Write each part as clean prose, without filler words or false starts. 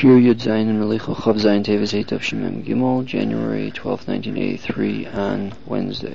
Shir Yud Zayin and Melicha Chav Zayin Teves Eitav Shemem Gimel, January 12, 1983, on Wednesday.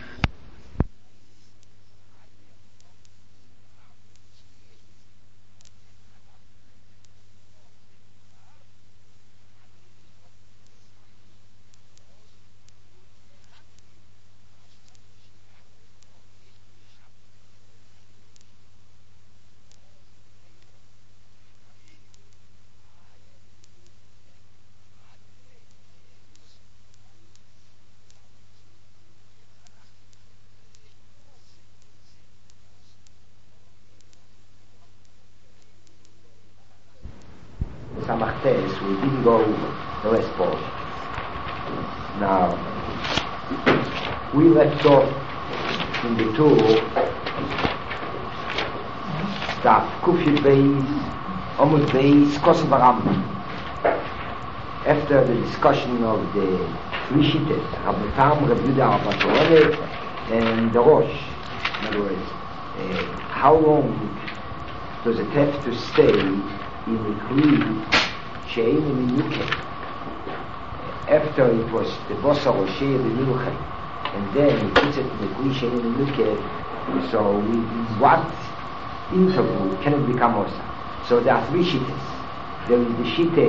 Samachtes, we didn't go the last portion. Now, we left off in the tour Staf Kufyud Beis, Omud Beis, Kosev Rambam. After the discussion of the three Shittas, Rabbi Tam, Rabbi Yehuda, Rabbi Torah, and the Rosh. In other words, how long does it have to stay in the Kli She'ein Minuke after it was the Bosa or Shei Minuke, and then he puts it in the Kli She'ein Minuke? So in what interval can it become Osa? So there are three Shittas. There is the Shitte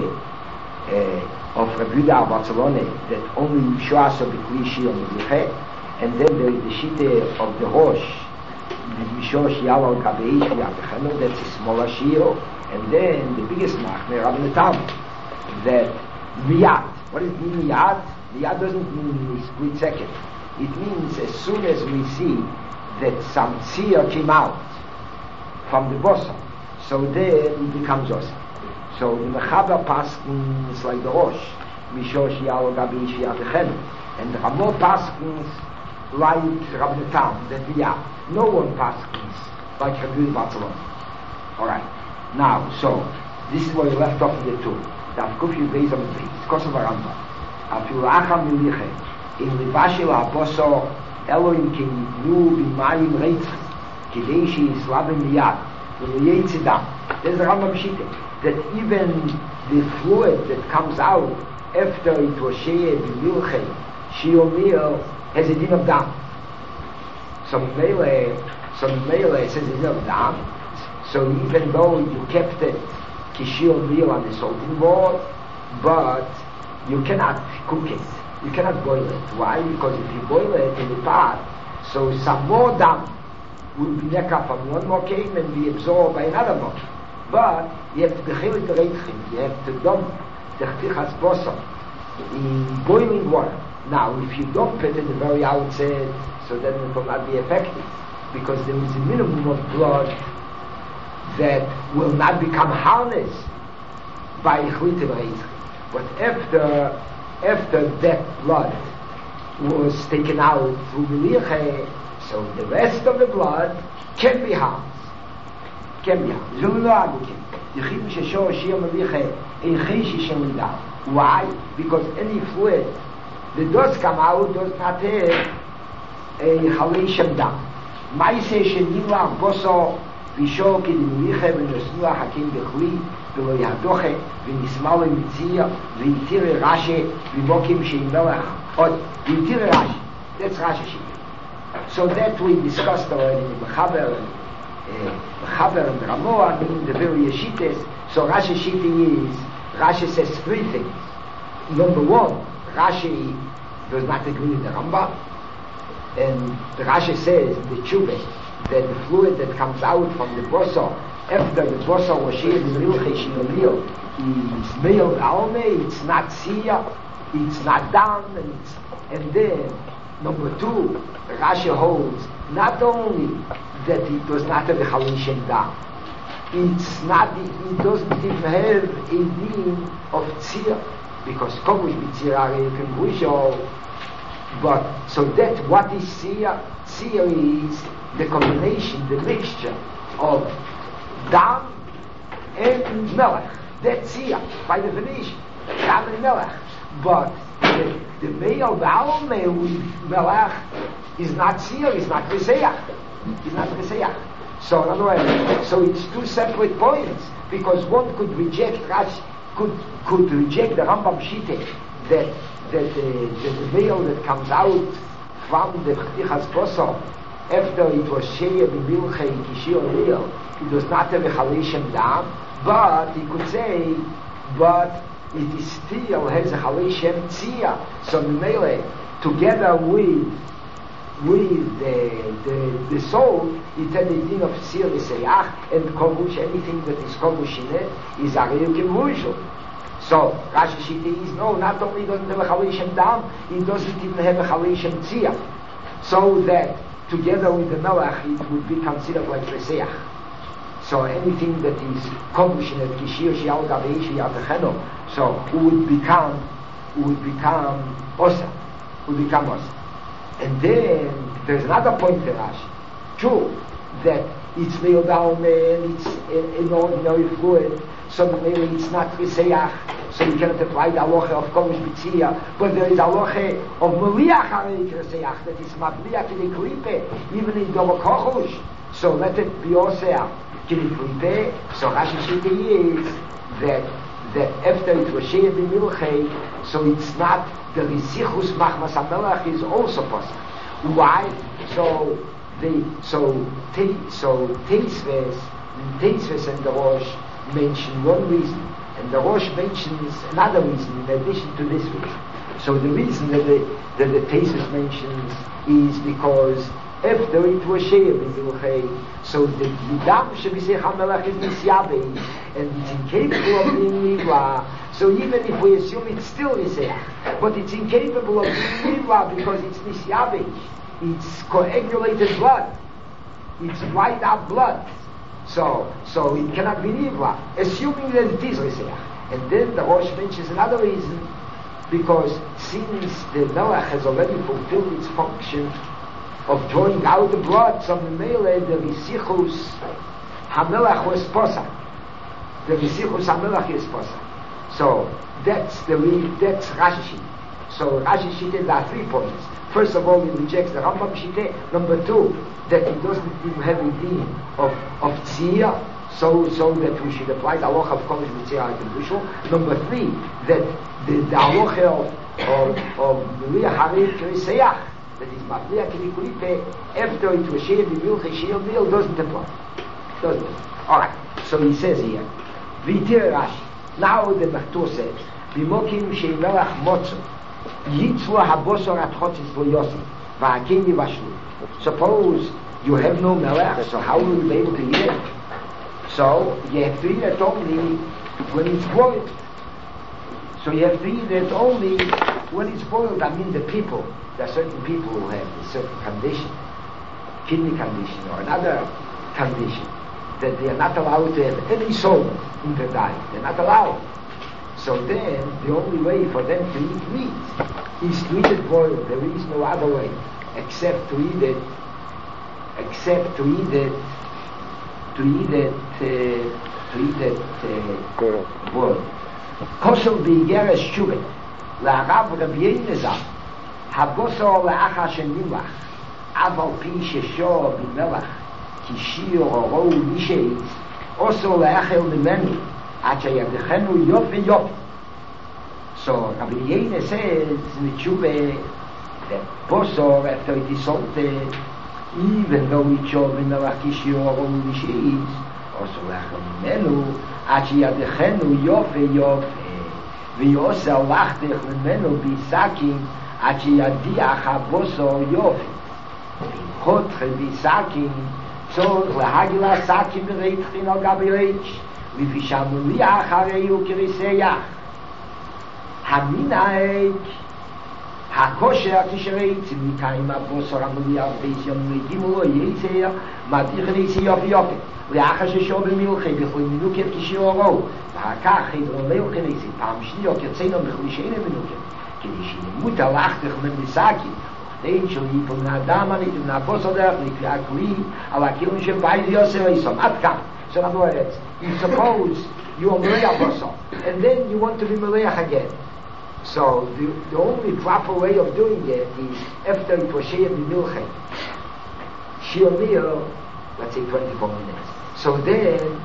of Rabbi Yehuda Barcelona that only Yishuas of the Kli She'ein Minuke, and then there is the Shitte of the Rosh Mishosh Yalo Kabeish Yatechenu, that's a smaller Shio. And then the biggest machmer, Rabbi Tam, that miyad. What does it mean miyad? Miyad doesn't mean a split second. It means as soon as we see that some tzir came out from the bosom, so there it becomes osa. So the mechaber paskins like the Rosh, Mishosh Yalo Gabi Shiatechenu, and the Ramot paskins like Rabbi Tam, that miyad. No one paskins like Rabbi Barcelona. All right. Now, so, this is where we left off in the two. Daf Kufyud Beis on the base. Kosev Rambam. Afilu acham miliche. In libashil ha'boso Elohim ki nitnu b'mayim reitzchi. Kidei she'yislabim miyad. V'lo yitzidam. There's a Rambam Shite. That even the fluid that comes out after it was she'eh b'milche, she'omir, has a din of dam. Some Mele says a din of dam. So even though you kept it kishir meal on the salting board, but you cannot cook it, you cannot boil it. Why? Because if you boil it in the pot, so some more dam will be nekah from one mokim and be absorbed by another mokim. But you have to bechil it reichim, you have to dump the chtichas bosom in boiling water. Now, if you dump it in the very outset, so then it will not be effective, because there is a minimum of blood that will not become harnessed by Ichlitim Reitzchi. But after that blood was taken out through Miliche, so the rest of the blood can be harnessed. Why? Because any fluid that does come out does not have a Halei Dam. Maise Shenila Boso Bishok in Miliche v'nosnua hakim b'chui v'lo yadoche v'nismal v'mitzia v'yitire Rashi v'mokim she'im melech od v'yitire Rashi. That's Rashi Shita. So that we discussed already in Mechaber and Ramoa, in the various Shitas. So Rashi Shita is, Rashi says three things. Number one, Rashi does not agree with the Rambam, and Rashi says the Chubeh that the fluid that comes out from the bosa after the bosa was she'eh b'milche she'omir is me'il alme, it's not siya, it's not dam, and then number two, Rashi holds not only that it does not have a chalishem dam, it's not, it doesn't even have a din of tzir, because komush b'tzir you can push all, but so that what is siya? Siya is the combination, the mixture of dam and melech. That's here, by definition. Dam and melech. But the male ba'alme with melech is not seer, is not reseach. Is not reseach. So in other words, so it's two separate points, because one could reject Rashi could reject the Rambam Shite that the veil that comes out from the Chtichas Bosor after it was Sheya B'Milchei Kishir Meal, it was not a Chaleshem Dam, but he could say, but it is still has a Chaleshem Tzia. So Mele, together with the soul, it had the din of Sir V'Seyach and Kovush. Anything that is Kovush in it is Areu Kevushel. So Rashi Shita is no, not only doesn't have a Chaleshem Dam, it doesn't even have a Chaleshem Tzia. So that together with the Melech it would be considered like V'Seyach. So anything that is Kovush in it, Kishir Shial Gaveish Yatacheno, so would become Osa. And then there's another point in Rashi. True, that it's nailed down and it's an ordinary fluid, so maybe it's not V'Seyach, so you cannot apply the halacha of Kovush B'Tzia, but there is halacha of Meliach Harei V'Seyach, that is Mavliach in the Klipe, even in Dovo Kochush. So let it be Osea in the Klipe. So Rashi Shita is that after it was Sheya B'Milchei, so it's not the Risichus Machmas HaMelech is also possible. Why? So Teisves and the Rosh mention one reason, and the Rosh mentions another reason in addition to this reason. So the reason that the Teisves mentions is because after it was Sheya B'Milchei, so the Yidam Shebisech HaMelech is Nisyabein, and it's incapable of being Nivla. So even if we assume it's still Niseyach, but it's incapable of being Nivla because it's Nisyabein, it's coagulated blood, it's dried up blood, so it cannot be Nivla, assuming that it is Niseyach. And then the Rosh mentions another reason, because since the Melech has already fulfilled its function of drawing out the blood, so the Mele, the Risichus HaMelech was Posach. The Risichus HaMelech is Posach. So that's Rashi Shita. So Rashi Shita, there are 3 points. First of all, he rejects the Rambam Shita. Number 2, that he doesn't even have a din of Tzia, so that we should apply the halacha of Kovush B'Tzia and Kevushel. Number 3, that the halacha of Meliach Harei V'Seyach, that is Mavliach in the Klipe, after it was Sheya B'Milchei Sheya Meal, doesn't apply. Alright, so he says here, V'Tir Rashi, now the Machtur says, B'mokim She'melach Motzu, Yitzlu HaBosor at Chotzis Lo Yosef, V'Hakim Yivashlu. Suppose you have no Melech, so how will you be able to eat it? So you have to eat it only when it's boiled. So you have to eat it only when it's boiled. I mean, the people, there are certain people who have a certain condition, kidney condition or another condition, that they are not allowed to have any salt in their diet. They're not allowed. So then the only way for them to eat meat is to eat it boiled. There is no other way except to eat it boiled. Kosel b'igeres shuvet la'arav Rabbi Yehuda habosor la'achar shenimach aval pi sheshor b'melach kishir oro misheitz also la'achel mimenu ad sheyadechenu yofi yofi. So Rabbi Yehuda says in the Tshuva that bosor, after it is salted, even though it's shor b'melach kishir oro misheitz also la'achel mimenu עד שידכנו יופי ויוסר לחתך ממנו ביסקים עד שידיח הבוסו יופי חותך ביסקים צורך להגיל הסקים וריתחין על גבי ריץ' לפי שמוליח הרי הוא כריסייח המנהג הכושר כשרייצים מקיים הבוסר המוליח בייס יום לגימו לא יצר מתיך ריסי יופי יופי לאחר ששור במלחי בכל מנוקת כשיורו ואחר כך חדרון ליל כניסי פעם שנייה כרצינו בכל שאין מנוקת כדי שנמות הלכתך ממסקים וכדי שלא ייפול מהאדם הנית ומהבוסר דרך לקריאה כלי על הכילים שבית יוסר איסום עד כאן. So in other words, you suppose you are Meleach Bosor and then you want to be Meleach again. So the only proper way of doing it is after it was Sheya B'Milchei Sheya Meal, let's say 24 minutes. So then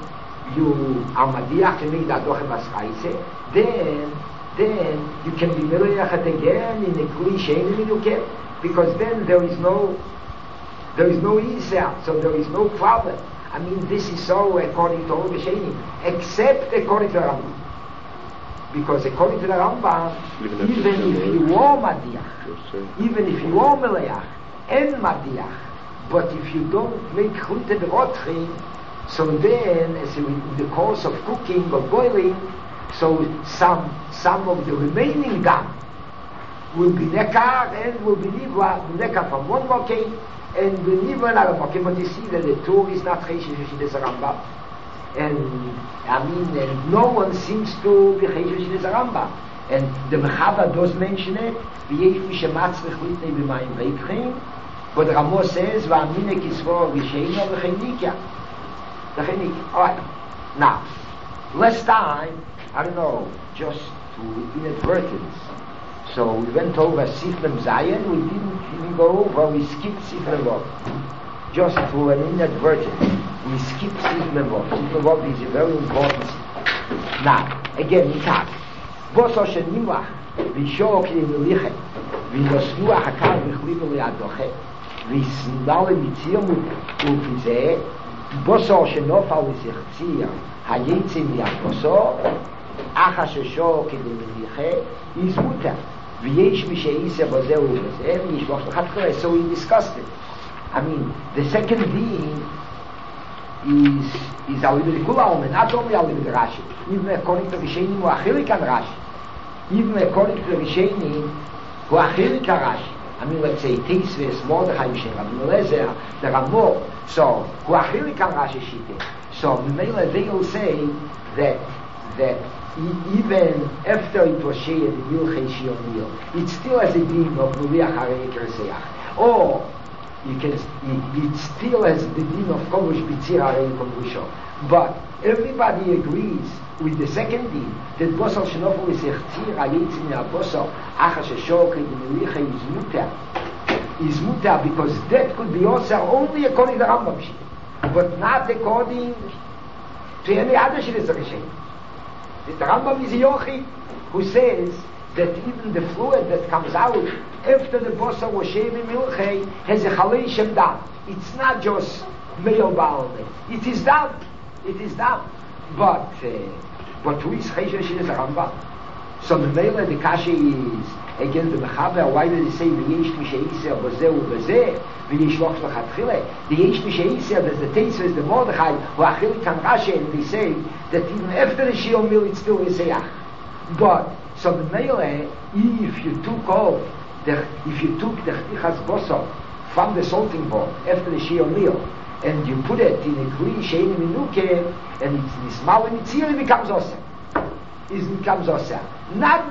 you are madiach to make that dochem asraise, then you can be meleach again in a kli shein minuke, because then there is no Isa, so there is no problem. I mean, this is so according to all the Sheinim, except according to the Rambam. Because according to the Rambam, even if you are Madiach, even if you are Meleach, and Madiach, but if you don't make Chute Berotchim, so then, as in the course of cooking or boiling, so some of the remaining gum will be Nekar and will be Nekar from one mokim, and the Nivra another mokim, but you see that the Torah is not Cheshish Yeshidas Rambam. And I mean, and no one seems to be Cheshish Yeshidas Rambam. And the Mechava does mention it, V'yesh Mishematzrich Litnei B'mayim Reikchim, but Ramo says, V'amine Kisvo V'sheina V'chenikya. Alright, now, last time, I don't know, just to inadvertence, so we went over Siflem Zayin, we didn't even go over, we skipped Siflem Vov. Just to an inadvertence, we skipped Siflem Vov. Siflem Vov is a very important. Now, again, Mitak. Boso Shenimach, Vishok Yemilichet, Vinosnu Hakar Vichlivu Liadoche, Visnale Mitzirmut Ufizeh, Boso Shenofal Vizichzir, Hayetzim Yakoso, Acha Sheshok Yemilichet, is Mutter. V'yesh mi she'isa b'zeh u'b'zeh v'yishloch l'chatchila. So we discussed it. I mean, the second being is Alibid Kula, not only Alibid Rashi, even according to Rishenim who achilik an Rashi, even according to Rishenim who achilik an Rashi. I mean, let's say Tisves, Mordechai, Mishem, Rabbi Lezer, the Ramor, so who achilik an Rashi Shite. So Mimela, they will say that even after it was shared in Milchei Shionil, it still has a beam of Muliach Harei Kerseach. Or it still has the beam of Kovush Bitzir Harei Kovusho. But everybody agrees with the second beam that Bosal Shenofel is Echtzir Hayetzin Yabosal Acha Sheshok Milchei is Mutar because that could be also only according to the Rambam Shita, but not according to any other Shita Rishenim. The Rambam is a Yochi who says that even the fluid that comes out after the bossa was shaved in Milchei has a Chalei Shem Dam. It's not just male balme. It is dam. It is dam. But who is Cheshesh is a Rambam? So the Mele, the Kasha is again the Mechaber. Why did he say V'yesh Misheiseh B'zeh U'B'zeh V'yesh Loch L'Chatchile? The Yesh Misheiseh, there's the Teisves, the Mordechai who Achil Kan Rashi, and they say that even after the Shiur Mil it's still Yisayach. But so the Mele, if you took the Chtichas Boso from the salting bowl after the Shiur Mil and you put it in a Kli Sheini Minuke and it's Nismal and Mitzir, it becomes Oseh. It becomes Oseh. Not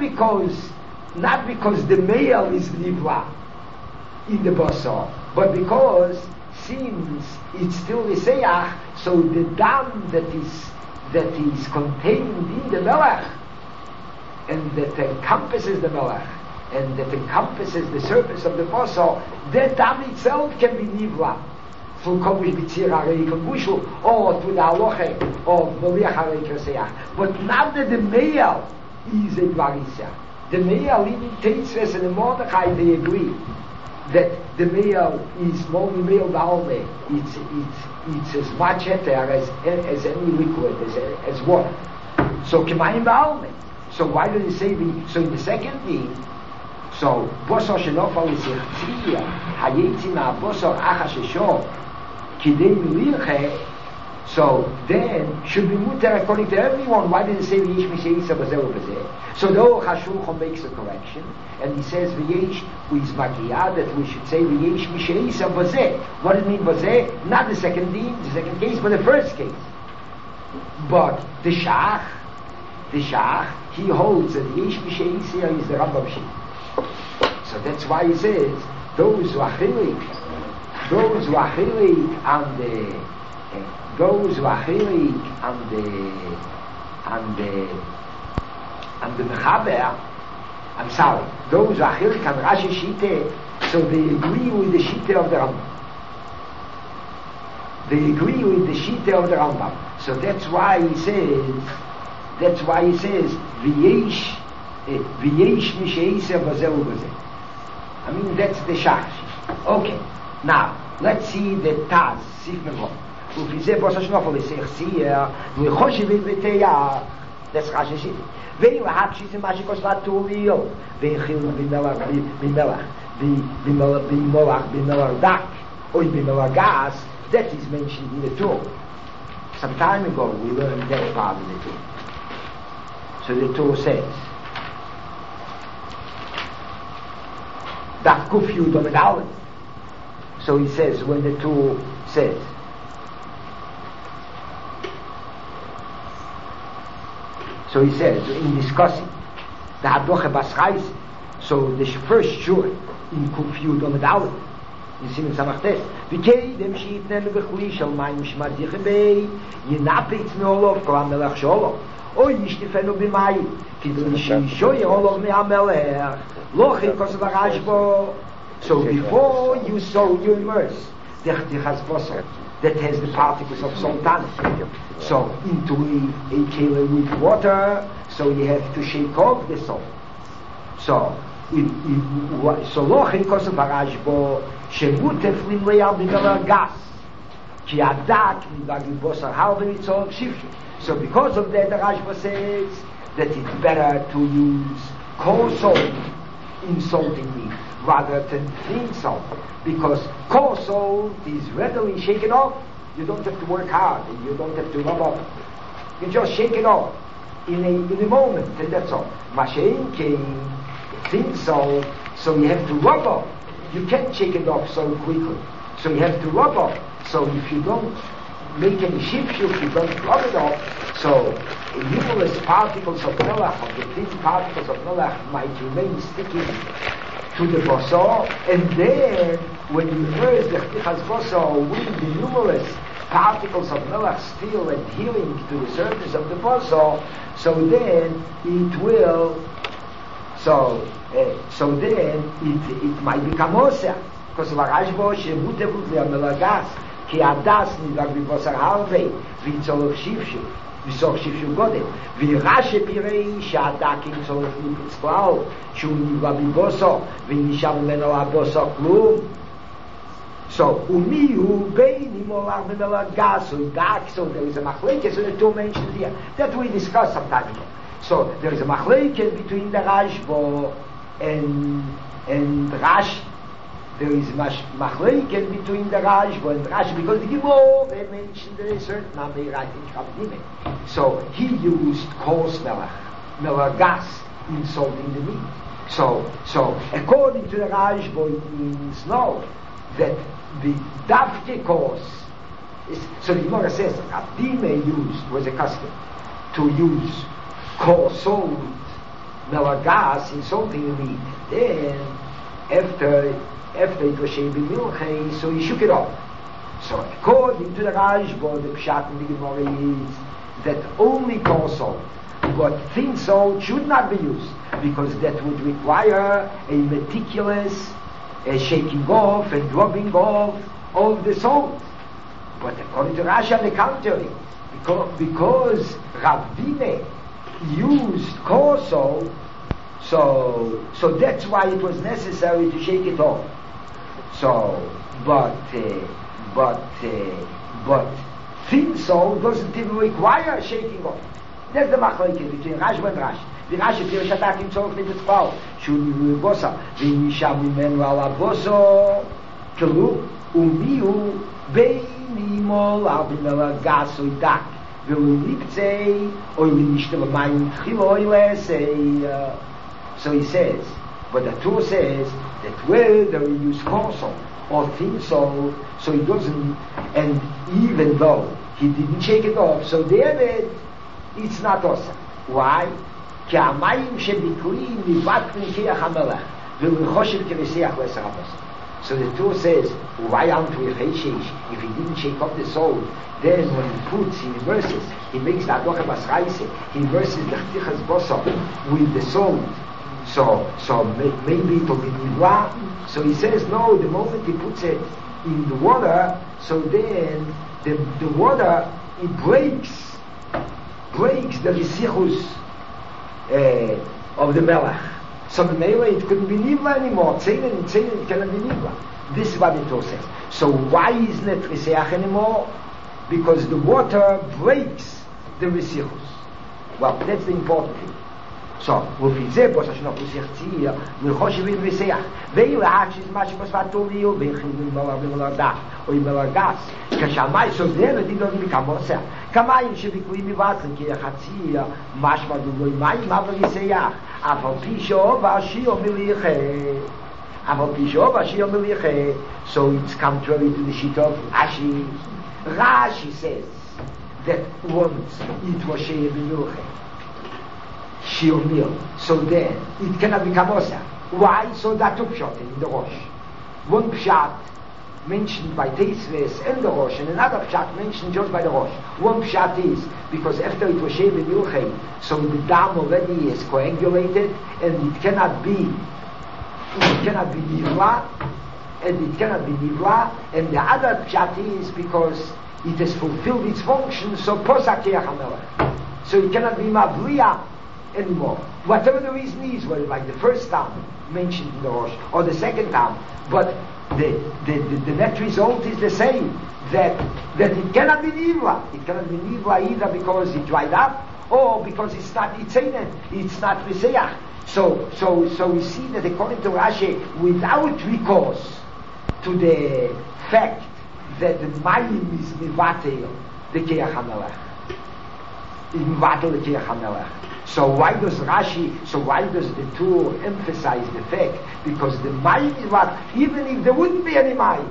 because the male is Nivra in the Boso, but because since it's still Yisayach, so the dam that is contained in the Melech and that encompasses the Melech and that encompasses the surface of the Boso, that dam itself can be Nivra through Kovush Bitzir Harei Kovushu or through the Aloche of Moliach Harei Kerseach. But not that the male is a Dvarisah. The male, even Teisves and the Mordechai, they agree that the male is more male Balme. It's as much heter as any liquid, as water. So Kemayim Balme. So why do they say so in the second thing? So Bosor Shenofal is Echtzir Hayetzim HaBosor Acha Sheshor Kidei Milchei. So then should be muter according to everyone. Why did it say V'yesh Misheisa B'zeh U'B'zeh? So the Hashulchan makes a correction and he says V'yesh with Magiyah that we should say V'yesh Misheisa B'zeh. What does it mean B'zeh? Not the second case, but the first case. But the Shach, he holds that V'yesh Misheisa is the Rambam Shita. So that's why he says those who are chilik and the Mechaber, I'm sorry, those who are chilik and Rashi Shite, so they agree with the Shite of the Rambam. They agree with the Shita of the Rambam. So that's why he says, V'yesh Misheiser Bazel Bazel. I mean, that's the Shach. Okay, now, let's see the Taz, Sif Memon. Ufizeh Bosa Shnofel, Isech Siya, V'choshe V'teya, that's Rashi Shita. Ve'il HaKshis Mashikos Latulio, Ve'chil B'melach Dak, or B'melach Gas, that is mentioned in the Torah. Some time ago, we learned that part of the Torah. So the Torah says, Daf Kuf Yud Omid Aleph. So he says, when the Torah says, so he says, in discussing the Hadoche Baschais, so the first shur in Kuf Yud Omid Aleph, in Simen Samachtes, V'kei dem sheitnen b'chli shel mayim shmadich bei, yinapitz me'olov kol ha'melech she'olov, o yishtifenu b'mayim, kidon she'ishoy olov me'amelech, lo chilkos v'rashbo. So before you sow, you immerse the chazbosor that has the particles of sultan. So into a kele with water, so you have to shake off the salt. So lo chilkos v'rashbo, שמוטף למלאה בגלל גס כי הדק נדאג לבוסר הרבה מצורך שפשו. So because of that, the Rashba says that it's better to use coarse salt in salting meat rather than thin salt, because coarse salt is readily shaken off. You don't have to work hard and you don't have to rub off. You just shake it off in a moment, and that's all. Mashein came thin salt, so you have to rub off. You can't shake it off so quickly. So you have to rub off. So if you don't make any ship-ship, you don't rub it off. So numerous particles of melach, of the thin particles of melach, might remain sticking to the basar. And then, when you immerse the chtichas basar with the numerous particles of melach still adhering to the surface of the basar, so then it will... So then it might become osir, because Varashbo shemutevut le'amelagas ki adas nidag b'bosar harvei v'yitzolov shivshu v'soch shivshu godel v'yirashe pirei she'adak yitzolov niputz klal shu nivla b'boso v'nisham meno aboso klum. So umihu bein imolar b'melagas so dak, so there is a machlekes, so the two mentioned here that we discussed some time ago. So there is a machlekes between the Rashbo and Rashi. There is machlekes between the Rashbo and Rashi, because the Gemara mentioned a certain number right in Chavdime. So he used coarse melach gas in salting the meat. So according to the Rashbo, it means no, that the davke coarse is. So the Gemara says Chavdime was a custom to use coarse salt, melach in salting the meat. Then, after it was shaved in milchei, so he shook it off. So according to the Rashba, the pshat in the Gemara is that only coarse salt, but thin salt should not be used, because that would require a meticulous shaking off and rubbing off of the salt. But according to Rashi, on the contrary, because Rav Dine used coarse salt, so that's why it was necessary to shake it off. So, but thin salt doesn't even require shaking off. That's the machlokes between Rashi and Rashi. The Rashi feels that in tzorich mitzvah should be bosa. V'nisham mimenu ala boso kelu umiu beinimol abinela gasoidak. So he says, but the Torah says that whether we use coarse salt or thin salt, so he doesn't, and even though he didn't shake it off, so David, it's not awesome. Why? So the Torah says, why aren't we chayshish? If he didn't shake off the salt, then when he puts, he immerses, he makes the adocha basraise, he immerses the chtichas bosa with the salt. So maybe it will be nivra. So he says, no, the moment he puts it in the water, So then the water, it breaks the resichus of the melech. So the melech, it couldn't be nivla anymore. Tzenen, it cannot be nivla. This is what the Torah says. So why isn't it reseach anymore? Because the water breaks the resichus. Well, that's the important thing. So, לפי זה, בו ששנוך לשיח ציר, לחושב עם ריסח, ואילך שזמה שבשפתו ליהו, ויחידים מלרדף, או עם מלרגס, כשהמי סודרת, ידורים כמוסר, כמים שבקויים מבטרים, כי החציר, משמע דולוי מים, אבל ריסח, אף על פי שאוב השיר מליחה, so it's contrary to the sheet of Rashi. Rashi says that once it was Shea B'Milche, Shiomil, so then it cannot become Osa. Why? So that took shot in the Rosh. One pshat mentioned by Teisves and the Rosh, and another pshat mentioned just by the Rosh. One pshat is because after it was Shea B'Milche, so the dam already is coagulated, and it cannot be nivla, and the other pshat is because it has fulfilled its function, so posak hamelech. So it cannot be mavliya anymore. Whatever the reason is, whether like the first time mentioned in the Rosh or the second time, but the net result is the same, that it cannot be nivla. It cannot be nivla either because it dried up or because it's not itzeinen, it's not riseach. So we see that according to Rashi, without recourse to the fact that the mayim is mivatel the keach hamelech, mivatel the keach hamelech. So why does the Torah emphasize the fact? Because the mayim is what, even if there wouldn't be any mayim,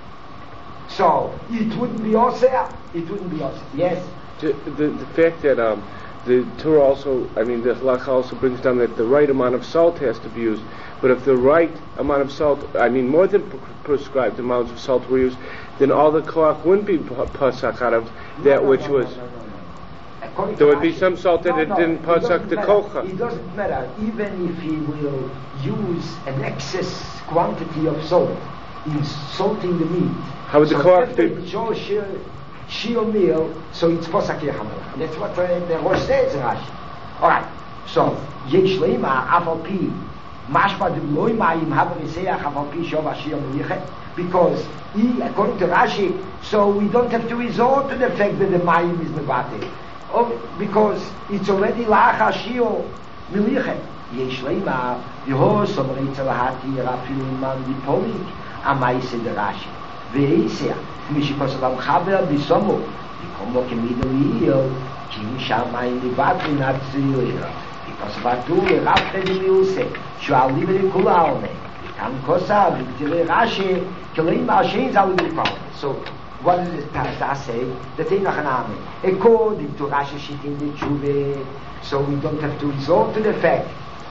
so it wouldn't be oseh. Yes. The fact that the Torah also, the halacha also brings down that the right amount of salt has to be used. But if the right amount of salt, more than prescribed amounts of salt were used, then all the koach wouldn't be pasak out of that which was. There would be some salt that it didn't pasak the kocha. It doesn't matter, even if he will use an excess quantity of salt in salting the meat. How would the koach be? Shiur meal, so it's posak hamelech. That's what the Rosh says in Rashi. Alright, so yesh leima afal pi mashma de loy mayim have riseach afal pi shov ashir melicha, because according to Rashi, so we don't have to resort to the fact that the mayim is mevate, because it's already lach ashir melicha. Yesh leima yeho somrei tzalahati rafilu man dipolik amaise de Rashi veisea. Mishikos avam chaber bisomo, yikomo kemido liyo, kim shamayim livatri natzilira, because vatu lerafte dimiuse, shual liberi kulaone, kam kosa v'ktire Rashi, kileim ma'ashein zalibipalme. So, what does this Taz say? The Teinachaname. According to Rashi Shittin the Tshuve, so we don't have to resort to the fact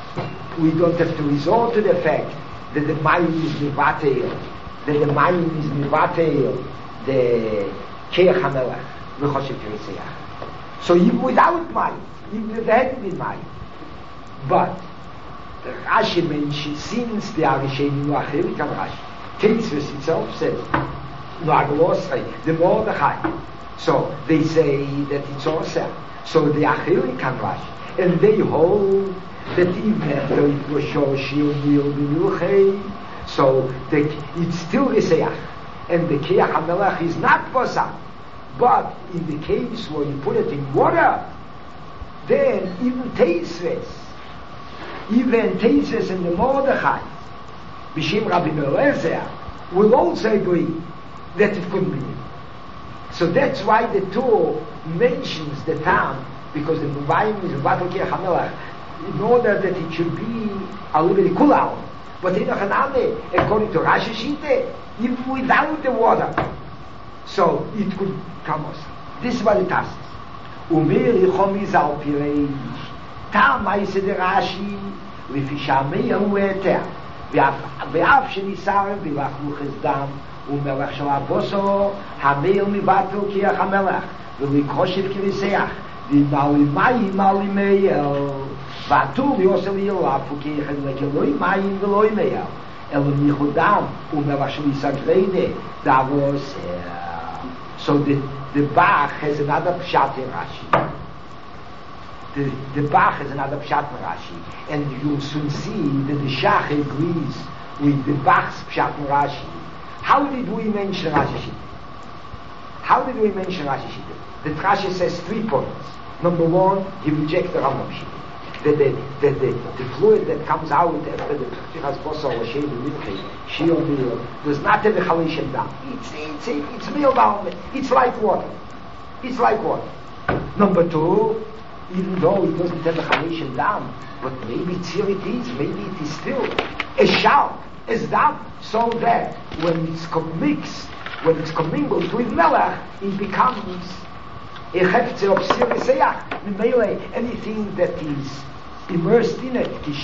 that the mayim is mivateil, the keach hamelech v'choshev riseach. So even without mayim, even if there hadn't been mayim, but the Rashi mentions, since they are Rishenim Achilik and Rashi, Teisves itself says the Mordechai, so they say that it's also, so the Achilik and Rashi, and they hold that even after it was Shoshil B'Milchei, so it's still riseach, and the keach hamelech is not posak. But in the case where you put it in water, then even Teisves and the Mordechai, B'Shem Rabbi Eliezer, will also agree that it couldn't be. So that's why the Torah mentions the time, because the Muvayim is Vatal Keach hamelech, in order that it should be a little bit kulal. But in Haname, according to Rashi Shite, even without the water, so it could come us. This is what it asks. Umeri chomizal pireish, tam aise de Rashi, lefishamei hu eter, ve'af shenisar v'lachlu chezdam, umelech shel aboso, hameil mivatel kiach hamelech, v'likoshev kiriseach, v'mali mayim mali meyel, v'atul yosel yilafu kiechem lekeloi mayim v'loi meyel, אלו מיחודם ומבשל יסגרנה דאבוס So the Bach has another pshat in Rashi. The Bach has another pshat in Rashi, and you'll soon see that the Shach agrees with the Bach's pshat in Rashi. How did we mention Rashi Shita? How did we mention Rashi Shita? The Rashi says 3 points. Number 1, he rejects the Rambam Shita. The fluid that comes out after the Ptichas Bosor or Shei B'Mitchei, Shei Meal, does not have a Chalish and Dam. It's meal down. It's like water. It's like water. Number 2, even though it doesn't have a Chalish and Dam, but maybe here it is, maybe it is still a shout, as Dam, so that when it's mixed, when it's commingled with Melech, it becomes a Hefze of Sir Seach. Anything that is immersed in it, so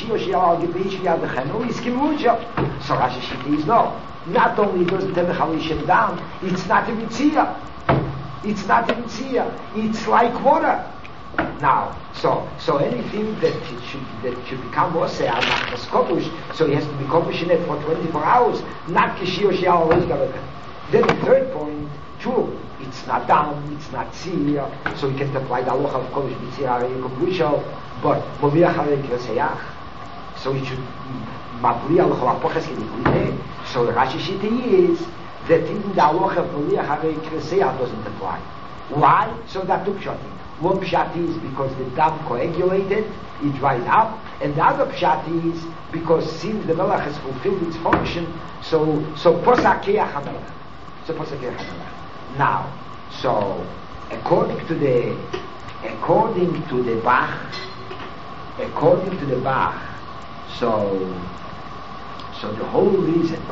Rashi Shita is no. Not only doesn't have a Chalish and Dam, it's not even Tzia. It's not even Tzia. It's like water. Now, so anything that should become Oseh, so he has to be Kobush in it for 24 hours, not Kishio Shial. Then the third point, true, it's not Dam, it's not Tzia, so you can apply the Aloha of Kobush B'Tzia Kobushal, but Moviach Harei Kreseach, so it should Mabli Aloha Apoches Kedikuite. So the Rashi Shita is that even the Aloha of Moviach Harei Kreseach doesn't apply. Why? So that took Pshatim. One pshat is because the dam coagulated, it dried up, and the other pshat is because since the melech has fulfilled its function, so posakeach hamelech. So posakeach hamelech. Now, so according to the Bach, so the whole reason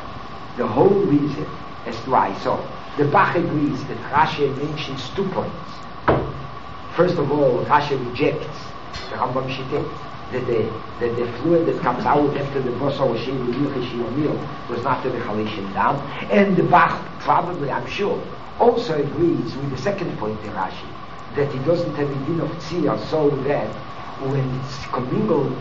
as to why. So the Bach agrees that Rashi mentions 2 points. First of all, Rashi rejects the Rambam Shita that the fluid that comes out after the Bosor or Shei Meal was not the Chalish and Dam. And the Bach probably, I'm sure, also agrees with the second point in Rashi that he doesn't have a din of Tzia, so that when it's commingled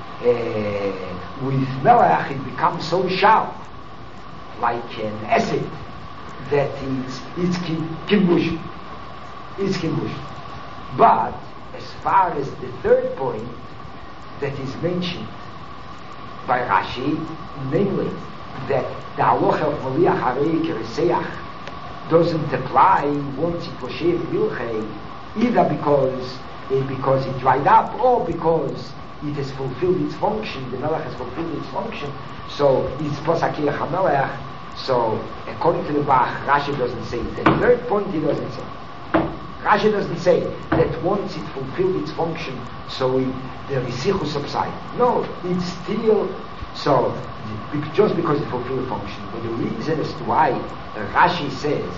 with Melech, it becomes so sharp, like an acid, that it's kimbush. It's kimbush. But as far as the third point that is mentioned by Rashi, namely that the halacha of Moliach Harei Kereseach doesn't apply once it was Shev Bilchei, either because it dried up or because it has fulfilled its function, the Melech has fulfilled its function, so it's Posakir HaMelech. So according to the Bach, Rashi doesn't say it. The third point he doesn't say. Rashi doesn't say that once it fulfilled its function, so the Risichu subside. No, it's still so just because it fulfilled the function. But the reason as to why Rashi says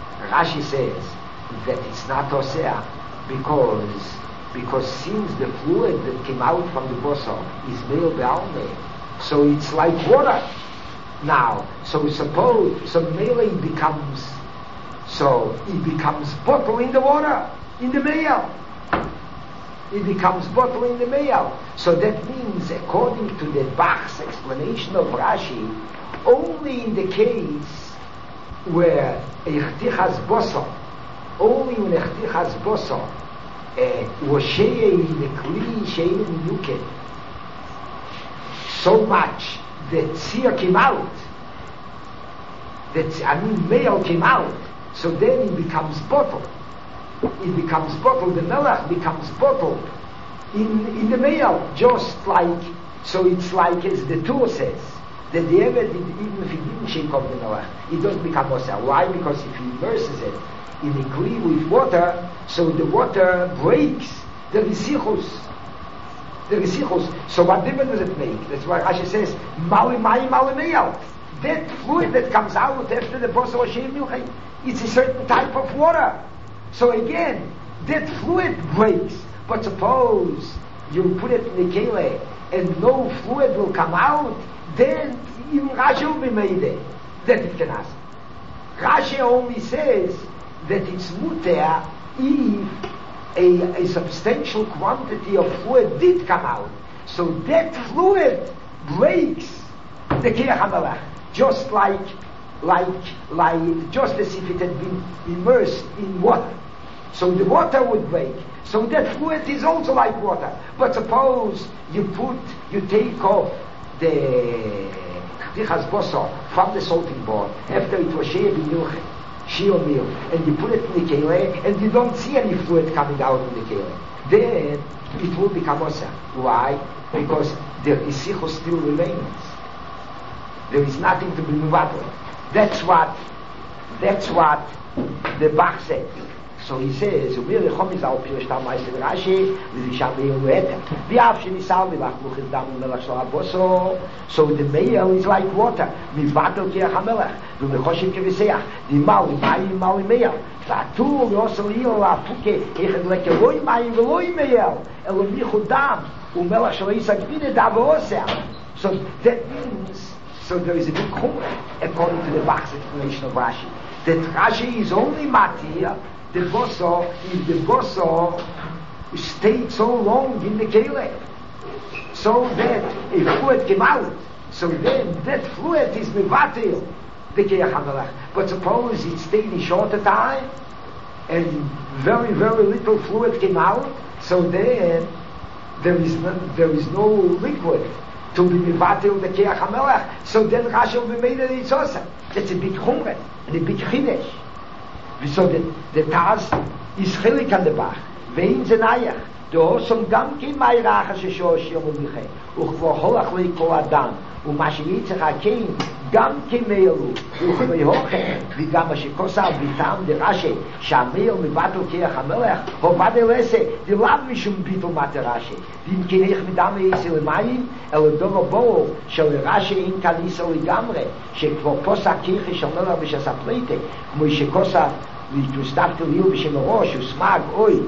that it's not Oseh because since the fluid that came out from the Bosor is Meil Be'almeh, so it's like water. Now, so suppose Melee becomes bottle in the water, in the meal. It becomes bottle in the meal. So that means, according to the Bach's explanation of Rashi, only in the case where Echtichas Bosor, was Shei in the Kli, Shei in the Yuket, so much that Tzir came out, male came out, so then it becomes bottle. It becomes bottle, the Melech becomes bottle in the male, just like, so it's like as the Tur says, that the Eved, even if he didn't shake off the Melech, it doesn't become Oseh. Why? Because if he immerses it in a kli with water, so the water breaks the Risichus. So what difference does it make? That's why Rashi says, Mali Meyal. That fluid that comes out after the Bosor Hashem Milchei, it's a certain type of water. So again, that fluid breaks. But suppose you put it in the kele and no fluid will come out, then even Rashi will be made that it can ask. Rashi only says that it's muter if a substantial quantity of fluid did come out. So that fluid breaks the Kiyach HaMelech. Just like like just as if it had been immersed in water. So the water would break. So that fluid is also like water. But suppose you take off the Dichas Bosor from the salting board after it was Shea B'Milche, Shio Mil, and you put it in the Kele, and you don't see any fluid coming out of the Kele. Then it will become Osa. Why? Because the Isichos still remains. There is nothing to be movable. That's what the Bach said. So he says, "Umir lechomis al pir shtam ma'aser Rashi, v'zisham me'il u'eter. V'av shenisal v'lach luchis dam u'melach shel aboso." So the me'il is like water. Mivatel kiach hamelach, v'mechoshim keviseach. V'mal mayim mal me'il. V'atur v'osel il la'apuke eched lekeloi mayim v'loi me'il. Elo michu dam u'melach shel Yisak b'nei da v'oseh. So that means, so there is a big chumrah according to the Bach's explanation of Rashi. That Rashi is only matir the bosor, if the bosor stayed so long in the kele, so that a fluid came out, so then that fluid is mevatel the keach hamelach. But suppose it stayed a shorter time and very little fluid came out, so then there is no liquid to be mevatel the keach hamelach. So then Rashi will be made an itzosa. That's a big chumrah and a big chidesh. So the Taz is chilik an the Bach. Vein zenayach. The Osam gam ki mai racha sheshosh yom u'michei. Uchvor holach lei kol adam. U'mashi yitzach hakein gam ki meilu. Uchvei hoche. V'gam ashikosa v'tam de Rashi. Shameil mivatel keach hamelech. Hovade lese. Dilav mishum bitul mater Rashi. V'im kinech midam eisi lemayim. El dovo bo. Shel Rashi in kanisa ligamre. Shekvor posa kirche shel melech b'shas apleite. K'moi shekosa ותוסתפת ליל בשם הראש וסמג אוי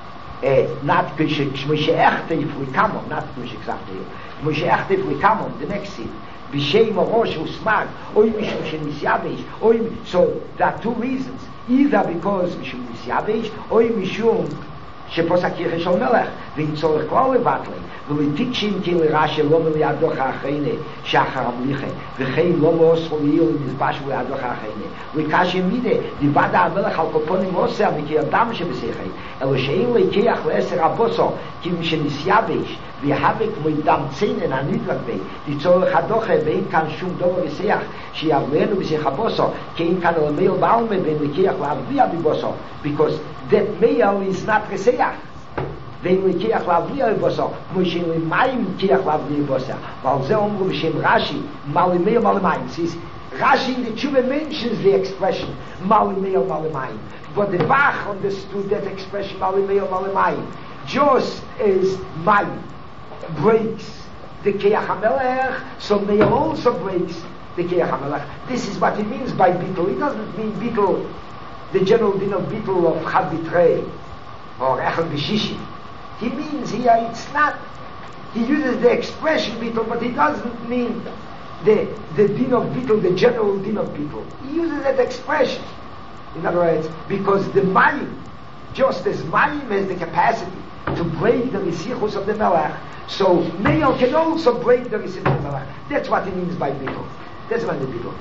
not כמו שאכת יפוי כמום not כמו שכספת ליל כמו שאכת יפוי כמום the next scene בשם הראש וסמג אוי משום שנסייבש אוי so there are two reasons either because משום נסייבש אוי משום שפוסק יחד של מלך ואין צורך כבר לבטלי ולתיקשים כי לרש"י לא מלידוך האחרונה שאחר המליכה וכן לא מאוספו ליל מזבש ולידוך האחרונה וקשי מידה דיבד המלך על קופונים אוסר מכי אדם שבשיחי אלו שאין להיכח לעשר הבוסו כי משנסייבש ויהווה כמו דם צינן הנדלק בי לצורך הדוחה ואין כאן שום דובר יסיח שיעברנו בשיח הבוסו כי אין כאן אלמייל בעלמה ואין להיכח להביא בבוסו because that male is not reseach. Vein lekiach lavliya b'bosar, כמו שאין למים kiach lavliya b'bosar. ועל זה אומרו בשם רש"י, מלמי ומלמים. Says Rashi in the Tshuva mentions the expression malimei malamayim, but the Bach understood that expression malimei malamayim just as mayim breaks the keach hamelech, so meil also breaks the keach hamelech. This is what he means by bittul. It doesn't mean bittul the general din of bittul of chad bitrei or echad b'shishi. He means here it's not. He uses the expression bittul, but he doesn't mean the din of bittul, the general din of bittul. He uses that expression. In other words, because the mayim, just as mayim has the capacity to break the risichus of the melech, so male can also break the risichus of the melech. That's what he means by bittul. That's what the bittul.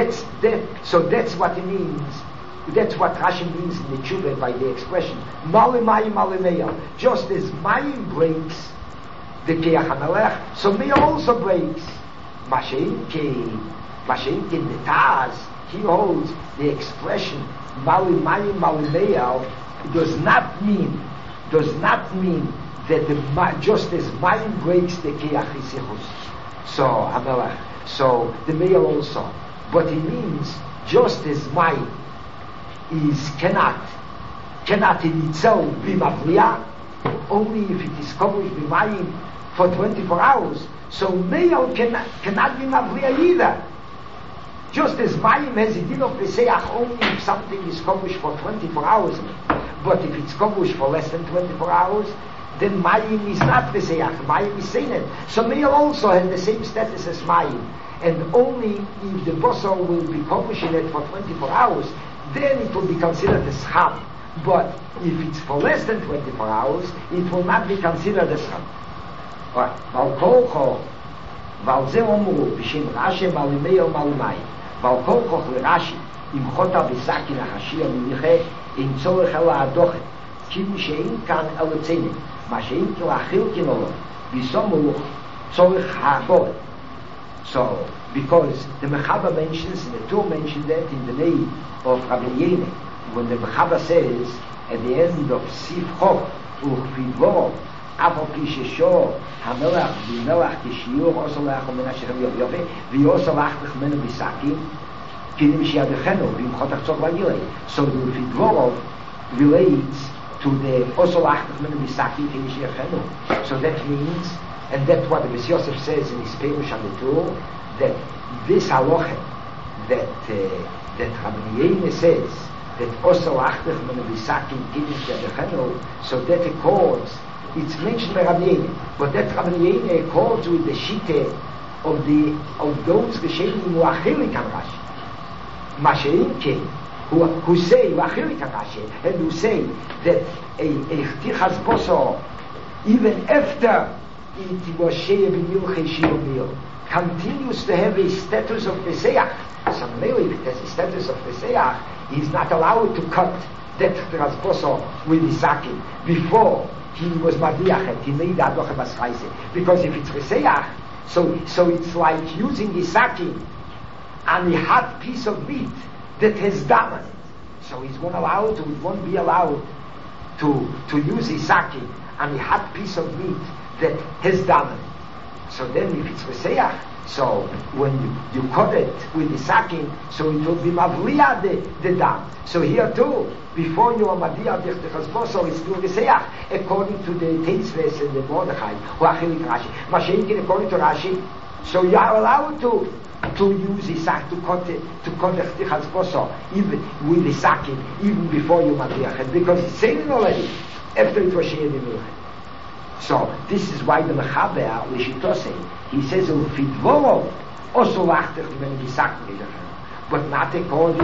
So that's what he means. That's what Rashi means in the Tshuva by the expression Malimai Malimeya. Just as Mayim breaks the Keach HaMelech, so Meya also breaks. Mashenkin the Taz, he holds the expression Malimai Malimeya does not mean that just as Mayim breaks the Keach Hisichus, so HaMelech, so the Meya also. But it means just as Mayim cannot in itself be mavliya, only if it is covered with mayim for 24 hours. So male cannot be mavliya either. Just as mayim has a din of peseach only if something is covered for 24 hours. But if it's covered for less than 24 hours, then mayim is not peseach. Mayim is seinen. So male also has the same status as mayim, and only if the bosor will be covered in it for 24 hours. Then it will be considered as cham. But if it's for less than 24 hours, it will not be considered as cham. Alright. Val kolcho, val ze omru, b'shem Rashi malimei o malimayim. weil Kolkoch Rashi im Chota Bisaki nach Hashia Miliche in Zorech Ela Adoche Kim Shein Kan Ela Tzene Ma Shein Kil Achil Kinolo Bisomuch Zorech HaBoret. So, because the Mechaba mentions, the two mentioned that in the name of Rabbi Yene, when the Mechaba says at the end of Sif Chov Uchvidvo Avo Kishesho Hamelach Bimelach Kishiur Osolach Menashem Yofe Viosolach Menu Bisaki Kidim Shiadechenu Bimchotach Tzok Vagile. So the Uchvidvo relates to the Osolach Menu Bisaki Kidim Shiadechenu. So that means, and that's what the Beis Yosef says in his Perush on the Torah, that this halacha that Rabbi Yene says that also achtech men bisakim kiddush yadechenu, so that accords, it's mentioned by Rabbi Yene, but that Rabbi Yene accords with the shite of those geshenim who achilik an Rashi, Mashein came, who say achilik an Rashi, and who say that a chtichas boso even after it was sheyeh b'milchei shiyomil continues to have a status of Pesach. So maybe if it has a status of Pesach, he is not allowed to cut that Rasboso with the sakin before he was Madiachet. He made that because if it's Pesach, so it's like using the sakin on a hot piece of meat that has dam on it. So he's won't be allowed to use the sakin on a hot piece of meat that has dam on it. So then if it's Pesach, so when you cut it with the sakin, so it will be Mavliya the dam. So here too, before you are Mavliya the Chazboso, it's still Pesach, according to the Teisves and the Mordechai, who are Chilik Rashi. Mashenkin, according to Rashi, so you are allowed to use the sak, to cut the Chazboso, even with the sakin, even before you Mavliya, because it's saying already, after it was Sheyeh B'Milchet. So this is why the Mechaber Lishitose, he says Ufidvoro also lachtech when he saked, but not according.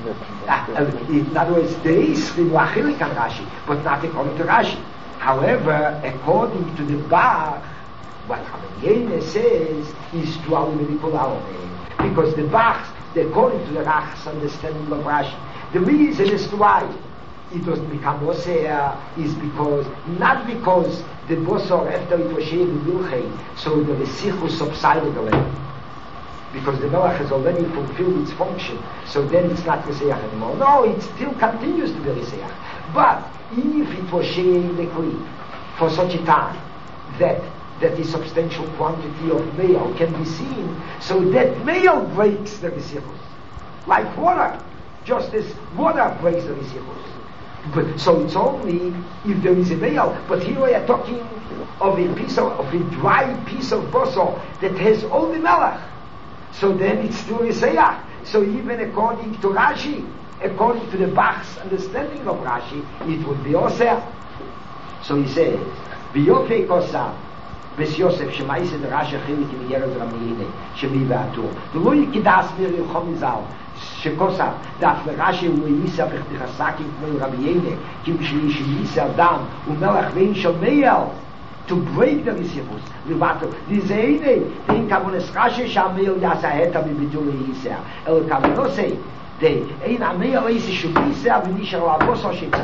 In other words, there is the Achilik and Rashi, but not according to Rashi. However, according to the Bach, what Rabbi Yene says is to our medical army, because the Bach, according to the Rach's understanding of Rashi, the reason as to why it doesn't become Osea is not because the Bosor after it was Sheyeh B'Milchei, so the Resichus subsided already. Because the Melech has already fulfilled its function, so then it's not Reseach anymore. No, it still continues to be Reseach. But if it was Sheyeh B'Milchei for such a time that a substantial quantity of male can be seen, so that male breaks the Resichus. Like water, just as water breaks the Resichus. But so it's only if there is a veil. But here we are talking of a dry piece of boso that has all the melech. So then it's still Yisayach. So even according to Rashi, according to the Bach's understanding of Rashi, it would be Oseh. So he says, V'yofei kosav, Beis Yosef shemaised Rashi chilik in Yered Ramiyine shemi v'atur. V'lo yikidas mir Yilchom Izal. שכוסה דף לרש"י ולייסה בכתיחסקים כמו רבי ינה כי בשלישה דם ומלך ואין של מייל to break the resichus לבטל diese eine den כמונס רש"י שהמייל יעשה היתה מביטול לייסה אלא כמונוסי די אין המייל איזה שליסה ונשאר לבוסו שצא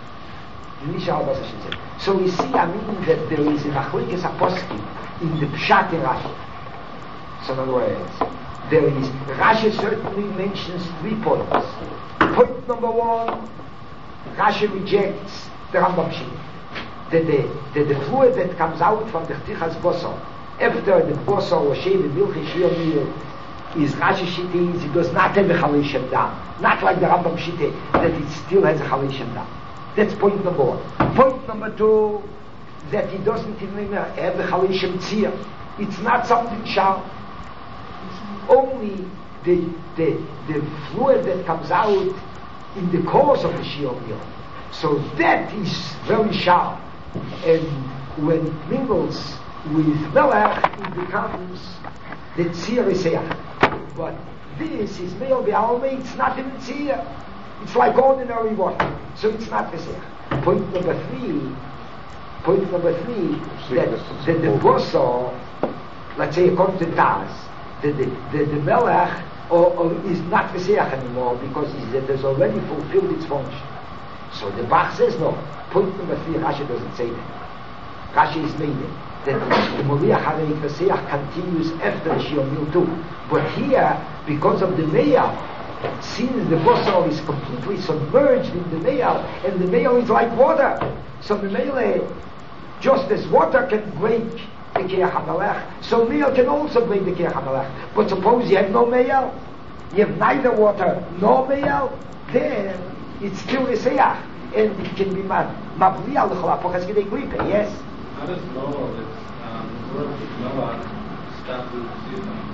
so we see I mean that there is a nachlikes apostle in the pshat in Rashi. So in other words, there is, Rashi certainly mentions 3 points. Point number 1, Rashi rejects the Rambam Shini. That the fluid that comes out from the Chtichas Boso, after the Boso or Sheyeh B'Milchei Shiyomil, is Rashi Shiti, it does not have a Chalei Shem Dam. Not like the Rambam Shiti, that it still has a Chalei Shem Dam. That's point number 1. Point number 2, that he doesn't even have a Chalei Shem Tzir. It's not something sharp. Only the fluid that comes out in the course of the Shiyomil. So that is very sharp. And when it mingles with Melech, it becomes the Tzir Reseach. But this is Me'al B'Almei, it's not even Tzir. It's like ordinary water. So it's not Reseach. Point number 3, that the Boso, let's say according to Taz, the Melech or is not Reseach anymore because it has already fulfilled its function. So the Bach says no. Point number 3, Rashi doesn't say that. Rashi is made it. That the Moriah Harei Reseach continues after the Shiur Mil too. But here, because of the Me'al, since the Bosor is completely submerged in the Me'al, and the Me'al is like water, so the Me'al, just as water can break the Keach HaMelech, so Me'al can also break the Keach HaMelech. But suppose you have no Me'al, you have neither water nor Me'al, then it's still Reseach, and it can be Mavli al L'chol Gedei Klipa, yes? How does Noah, the word Noah, start with Zivah?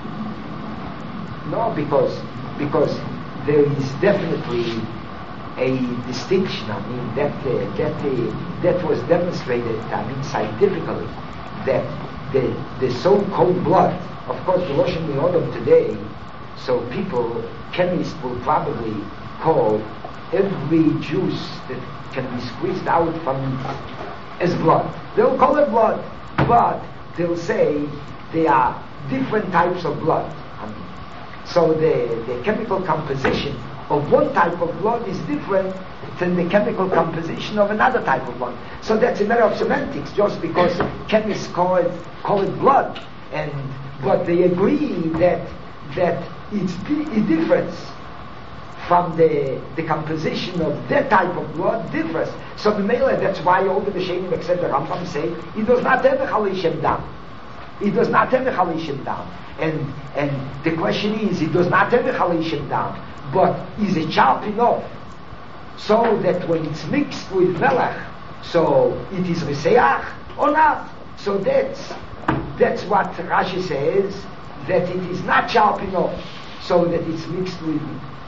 No, because there is definitely a distinction. I mean that was demonstrated. I mean scientifically that the so-called blood. Of course, the Lashon Yehudim today. So chemists will probably call every juice that can be squeezed out from as blood. They'll call it blood, but they'll say they are different types of blood. So the chemical composition of one type of blood is different than the chemical composition of another type of blood. So that's a matter of semantics, just because chemists call it blood, but they agree that it's a difference from the composition of that type of blood differs. So the Mele, that's why all the Meshenim except the Rambam say it does not have a Chalishem Dam. It does not have a Chalishem Dam. And the question is, it does not have a Chalishem Dam, but is it sharp enough so that when it's mixed with Melech, so it is Reseach or not? So that's what Rashi says, that it is not sharp enough so that it's mixed with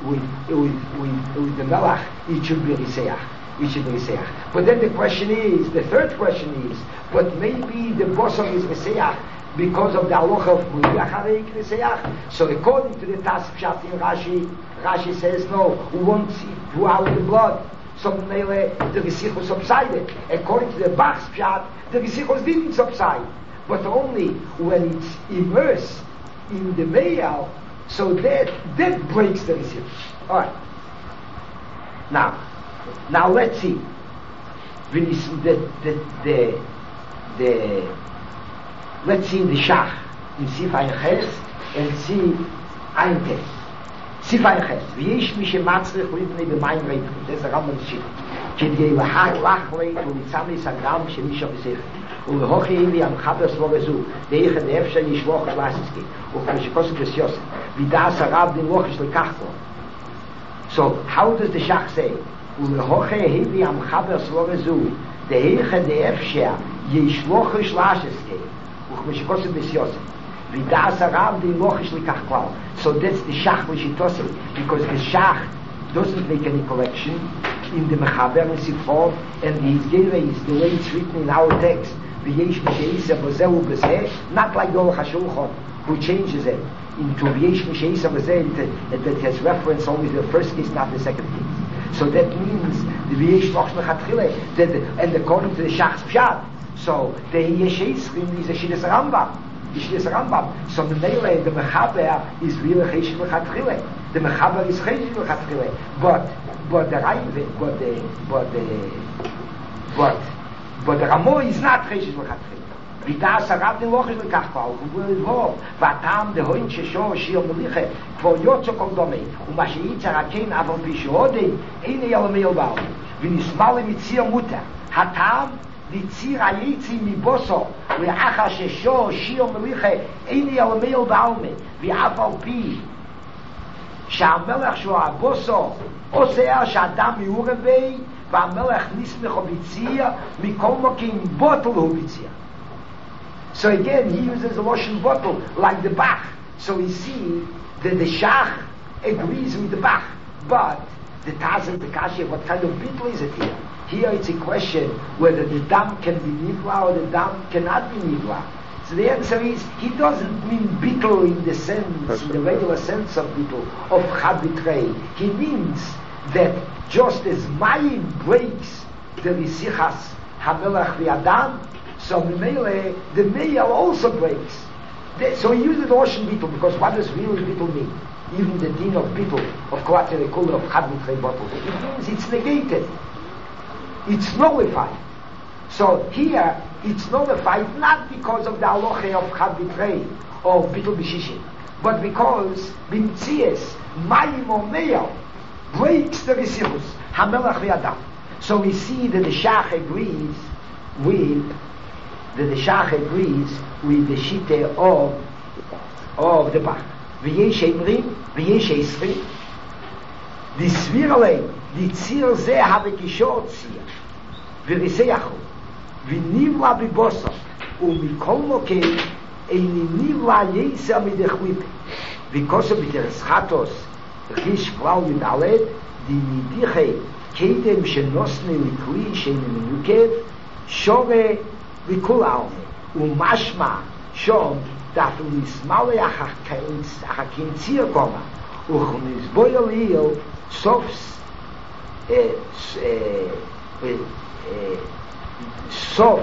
the Melech, it should be Reseach. It should be Reseach. But then the third question is, but maybe the bosom is Reseach because of the halacha of Moriah Harei Reseach. So according to the Tas Pshat in Rashi says no, who wants it throughout the blood. So the Resichus subsided. According to the Bach's Pshat, the Resichus didn't subside, but only when it's immersed in the Me'al, so that breaks the Resichus. Alright. Now let's see. Let's see the Shach in Sif Ein Ches and see Ein Tes. Sif Ein Ches. V'yesh mi shematzrich livnei b'mayim reitrim. That's the Rambam Shich. Kedei lahag lach reit u'nitzami sagam shemisha v'sech. U'lehochi hivi amchaber svorezu. Deichen de'efsha yishloch l'asiski. U'chmeshikosu b'syosef. V'das harav din lochish l'kachto. So, how does the Shach say? U'lehochi hivi amchaber svorezu. Deichen de'efsha yishloch l'asiski. So that's the Shach Lishitosel, because the Shach doesn't make any correction in the Mechaber and Sifor, and the way it's written in our text, not like the Hashulchan, who changes it into that has reference only to the first case, not the second case. So that means the V'yesh Loch Mechatchile, and according to the Shach's Pshat, so the Yeshayschim is a Shidduch Rambam. So the Meile, the Mechaber is really Chesed L'Chatchile. The Mechaber is Chesed L'Chatchile. But the Raive, but the Ramo is not Chesed L'Chatchile. V'das harav din lochish l'kachval, u'v'l'vor, v'atam dehoin shesho shir meliche, k'vor yotzo kol domei, u'mashiyitzar hakein avon pishodei, eine yalomei obal, v'nismali mitzir muta, hatam, ליציר היצי מבוסו ואחר ששו שיר מליחה אין ילמי ובעלמי ואף על פי שהמלך שהוא הבוסו עושה שאדם מיורם בי והמלך נסמכו ביציר מכל מוקים בוטל הוא ביציר. So again he uses the Lashon bottle like the Bach. So we see that the Shach agrees with the Bach, but the Taz and the Kasha, what kind of bittul is it here? Here it's a question whether the dam can be nivla or the dam cannot be nivla. So the answer is, he doesn't mean bittul in the sense, in the regular sense of bittul, of chad bitrei. He means that just as mayim breaks the risichas hamelach v'adam, so the me'al also breaks. So he uses the ocean bittul, because what does really bittul mean? even the din of bittul, of Kolatel Ekula, of Chad Mitzvah Bottle. It means it's negated. It's nullified. So here, it's nullified not because of the halacha of Chad Mitzvah or Bittul B'Shishin, but because B'Mtzias, Mayim Omeya, breaks the Resichus, HaMelech V'Adam. So we see that the Shach agrees with the Shitte of the Bach. V'yesh Emrim, v'yesh Esrim, the Svirale, the Tzir Zeh HaVekishor Tzir, v'Riseyachu, v'Nivla B'Boso, u'Mikol Mokein, Eini Nivla Yeser Midechlipe, v'Koso B'Teres Chatos, Rish Klau Yudaled, di Nidiche, Kedem Shenosne Likli, Shenem Yukev, Shore Likul Alme, u'Mashma, Shom, daf nismale achakin tzir koma uchnis boyel sofs sof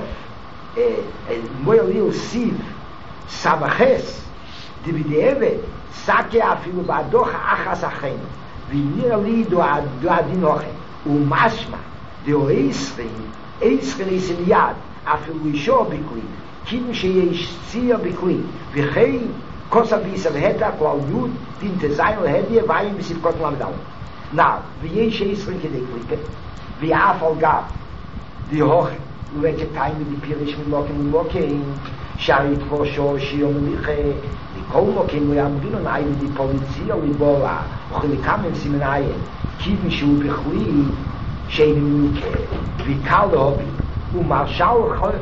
boyel siv sabaches divideve sake afilu badoch achas achen vinir li do adinoche umashma de oisrin is yad afilu isho bikli kin sheyesh tzir bikli v'chei kosa b'yisrael heta kol yud din tezayin lehedie vayim b'sivkot lamdal. Now, v'yesh yisrael kedei klipe v'yaf al gav v'hoch u'veke taim v'pirish m'lokim sharit v'osho shio m'liche v'kol mokim v'yamdino na'im v'politzia v'bola v'chilikamim simenayim kivin shu b'chli she'nim nuke v'kal hobi u'marshal chol.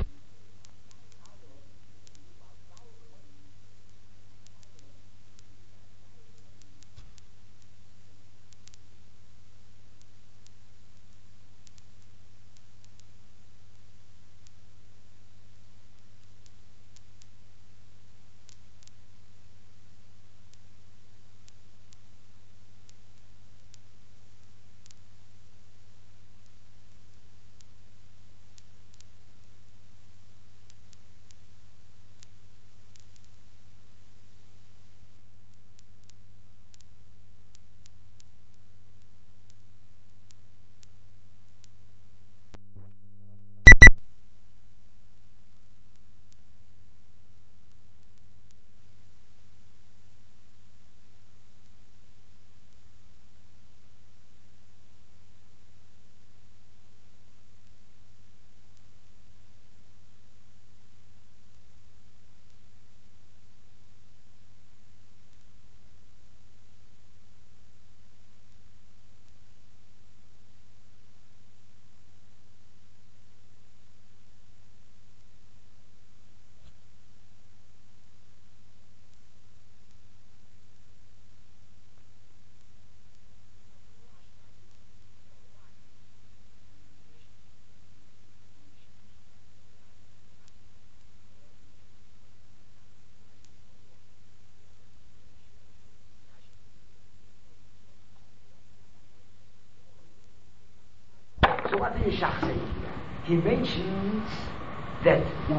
So what did Shach say? He mentions that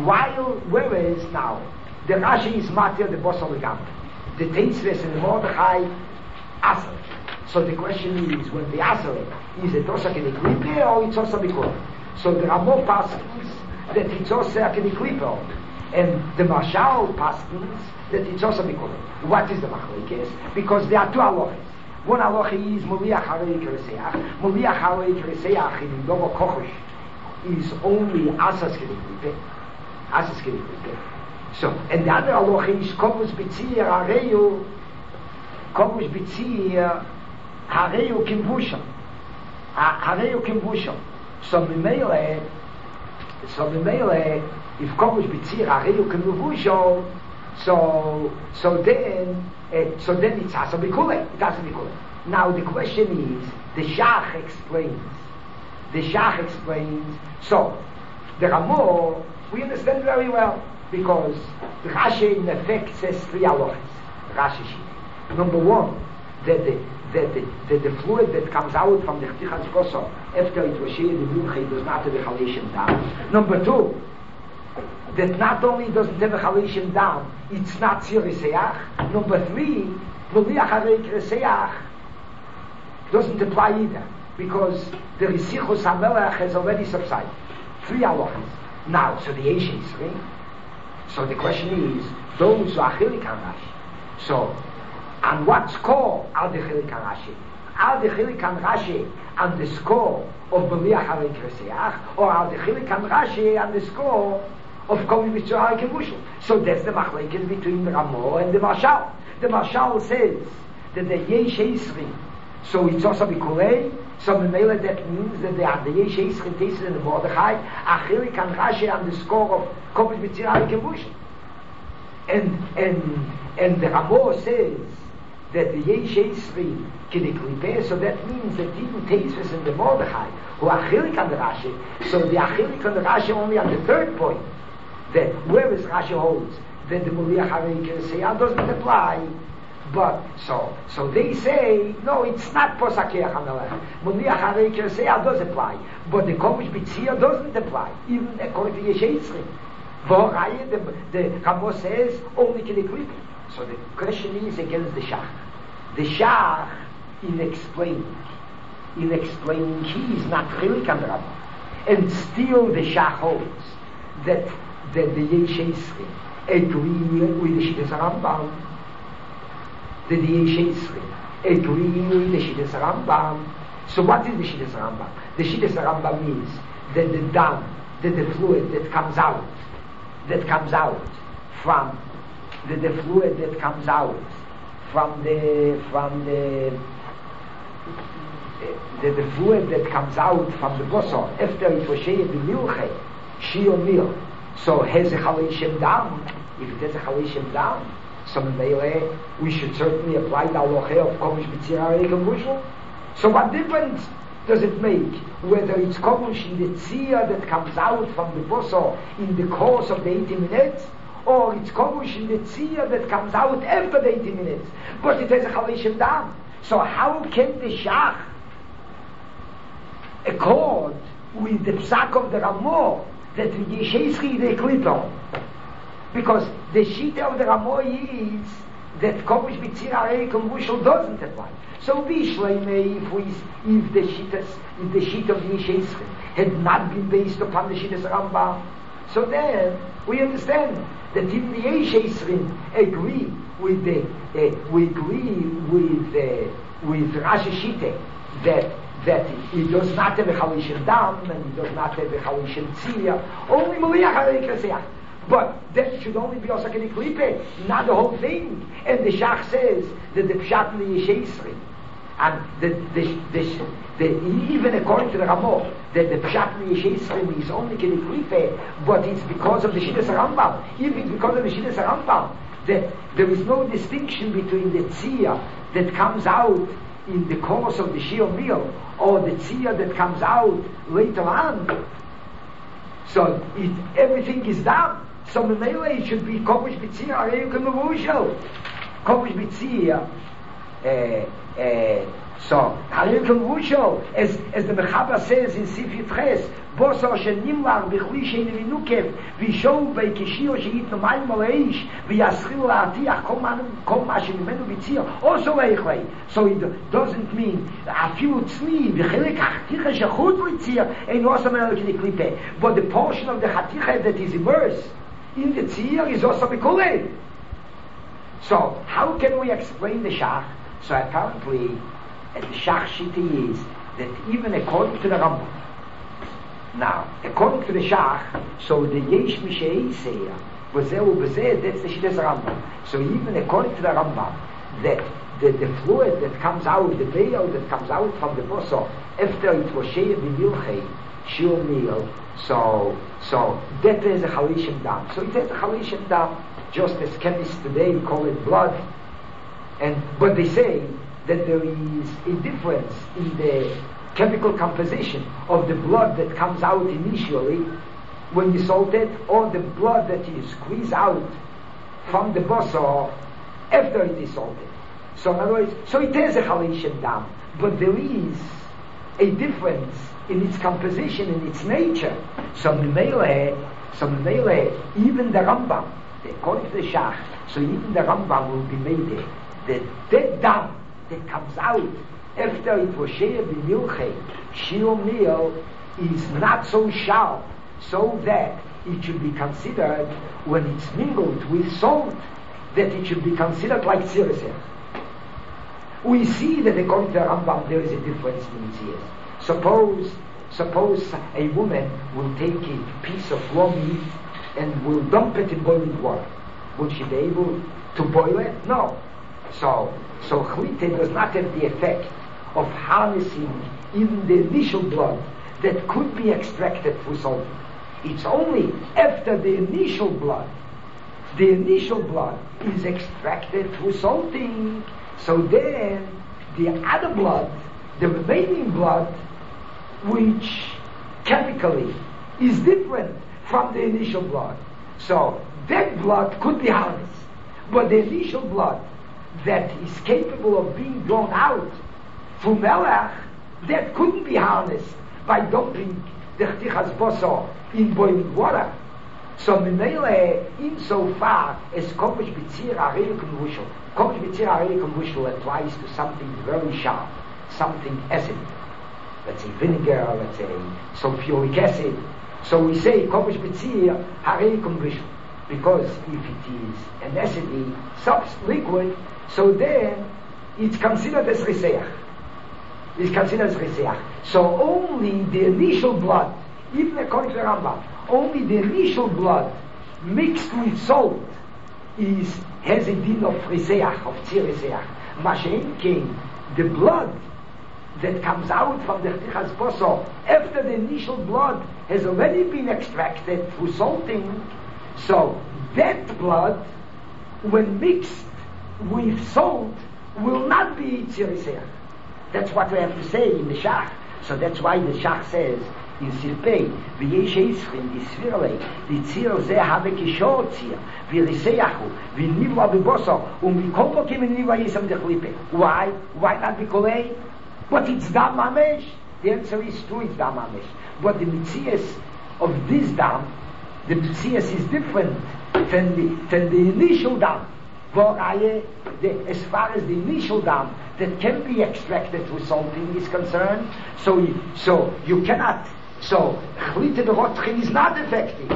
whereas now the Rashi is matir the boss of the Gam, the Teitzves and the Mordechai Asar. So the question is, when the Asar is it also can klipe or it's also bikol? So the Ramah passes that it's also can klipe, and the Mashal passes that it's also bikol. What is the machlekes? Because there are two halachas. One halacha is Moliach Harei Kereseach. Moliach Harei Kereseach in Domo Kochosh is only Asas Kedeklipe. Asas Kedeklipe. So, and the other halacha is Kovus B'tzir Hareyu Kovus B'tzir Hareyu Kimvusham. Hareyu Kimvusham. So Mimele, if Kovus B'tzir Hareyu Kimvusham, so then it's Asa B'Kule. It has to be Kule. Now the question is, the Shach explains, so the Ramah, we understand very well, because the Rashi in effect says three halachas. Rashi sheet. Number one, that the fluid that comes out from the Chtichas Koso after it was shared in Mincha does not have a Chalation down. Number two, that not only doesn't have a Chalation down, it's not Tzir Seach. Number three, Moliach Harei Kreseach doesn't apply either, because the Risichus HaMelech has already subsided. 3 halachas. Now, so the Eish Yisri. So the question is, those who are Chilik HaRashi. So, on what score are the Chilik HaRashi? Are the Chilik HaRashi on the score of Moliach Harei Kreseach, or are the Chilik HaRashi on the score of Kol Mitzvah Kevushel? So that's the machlekes between the Ramo and the Marshal. The Marshal says that the Yesh Yisri, so it's also Bikurei, so Memele, that means that the Yesh Yisri tasted in the Mordechai, Achilik HaRashi on the score of Kol Mitzvah Kevushel. And the Ramo says that the Yesh Yisri Kidiklipe, so that means that even Teisves in the Mordechai, who are Achilik on the Rashi, so the Achilik on the Rashi only on the third point, that whereas Rashi holds that the Moliach Harei Kreseach doesn't apply, but so they say no, it's not Posakeach HaMelech. Moliach Harei Kreseach does apply, but the Komish B'tzia doesn't apply, even according to Yesh Yisri. The Ramo says only Kidiklipe. So the question is against the Shach. The Shach, in explaining he is not Chilik on the Ramo, and still the Shach holds that the Yesh Yisri agree with the Shittas Rambam. The Yesh Yisri agree with the Shittas Rambam. So what is the Shittas Rambam? The Shittas Rambam is that the dam, that the fluid that comes out from the fluid that comes out from the fluid that comes out from the bosor after it was she'ed b'milchei shi'o mil. So has a Chalei Dam. If it has a Chalei Dam, so we should certainly apply the halacha of Komish B'tzir Harei Kevushel. So what difference does it make whether it's Komish in the tzia that comes out from the bosor in the course of the 80 minutes, or it's Komish in the tzia that comes out after the 80 minutes, but it has a Chalei Dam? So how can the Shach accord with the psak of the Ramo that the Yesh Yisri they clip on? Because the sheet of the Ramo is that Komish B'tzir Harei Kevushel doesn't apply. So Bishleimei, if the sheet of the Yesh Yisri had not been based upon the Shittas Rambam, so then we understand that even the Yesh Yisri agree with Rashi Shite that it does not have a Chalei Dam and it does not have a Chalei Tzia, only Moliach Harei Kreseach. But that should only be also Kidiklipe, not the whole thing. And the Shach says that the Pshat in the Yesh Yisri, and even according to the Ramo, that the Pshat in the Yesh Yisri is only Kidiklipe, but it's because of the Shittas Rambam. Even it's because of the Shittas Rambam that there is no distinction between the Tzia that comes out in the course of the Shiur meal or the Tzia that comes out later on. So everything is done. So Memele it should be Komish B'tzir Harei Kevushel. Komish B'tzir so Harei Kevushel, as the Mechaber says in Sif Yitches, Bosor Shenimlar B'chli Shein Minukev V'shov B'kishio Sheitnu Mayim Oleish V'yaschil La'atiach Kol Ma Shemimenu B'tzir also Leichlei. So it doesn't mean Afilu Tzli V'chelek Haticha Shechut L'tzir Ein also Menel K'diklipe, but the portion of the Haticha that is immersed in the tzir is also B'kulei. So how can we explain the Shach? So apparently the Shach Shiti is that even according to the Rambam, now according to the Shach, so the Yesh Mishei Seya B'zeu B'zeh, that's the Shittas Rambam. So even according to the Rambam, that the fluid that comes out, the veil that comes out from the bosor after it was she'ed b'milchei shiur meal, so that is a Chalei Dam. So it has a Chalei Dam, just as chemists today call it blood. But they say that there is a difference in the chemical composition of the blood that comes out initially when you salt it, or the blood that you squeeze out from the bosor after it is salted. So in other words, so it has a Chalei Dam, but there is a difference in its composition, in its nature. So Memele, even the Rambam, according to the Shach, so even the Rambam will be made that dam that comes out after it was shared in milchei, shir meal, is not so sharp, so that it should be considered, when it's mingled with salt, that it should be considered like tzirasech. We see that according to the Rambam there is a difference in tzirasech. Suppose a woman will take a piece of raw meat and will dump it in boiling water. Will she be able to boil it? No. So chlite does not have the effect of harnessing even the initial blood that could be extracted through salt. It's only after the initial blood is extracted through salting, so then the other blood, the remaining blood, which chemically is different from the initial blood, so that blood could be harnessed. But the initial blood that is capable of being drawn out through melach, that couldn't be harnessed by dumping the chtichas bosor in boiling water. So Minele, insofar as Kodesh B'tzir Arei Konvushel, Kodesh B'tzir Arei Konvushel applies to something very sharp, something acid, let's say vinegar, let's say sulfuric acid. So we say Kodesh B'tzir Arei Konvushel, because if it is an acidy liquid, so then it's considered as Riseach. So only the initial blood, even according to the Rambam, only the initial blood mixed with salt has a din of Riseach, of Tziriseach. Mashen came, the blood that comes out from the Chtichas Bosor after the initial blood has already been extracted through salting, so that blood, when mixed with salt, will not be Tziriseach. That's what we have to say in the Shach. So that's why the Shach says in Sirpei, v'yesh eischrim, v'svirlei, v'tzir zeh habe kishor tzir, v'riseyachu, v'nivra b'bosor, u'mikol bokim v'nivra yisam dechlipe. Why? Why not b'kolei? But it's dam mamesh. The answer is true, it's dam mamesh. But the mitzias of this dam, the mitzias is different than the initial dam. As far as the initial dam that can be extracted through salting is concerned, so you cannot. So chlite de rotchin is not effective.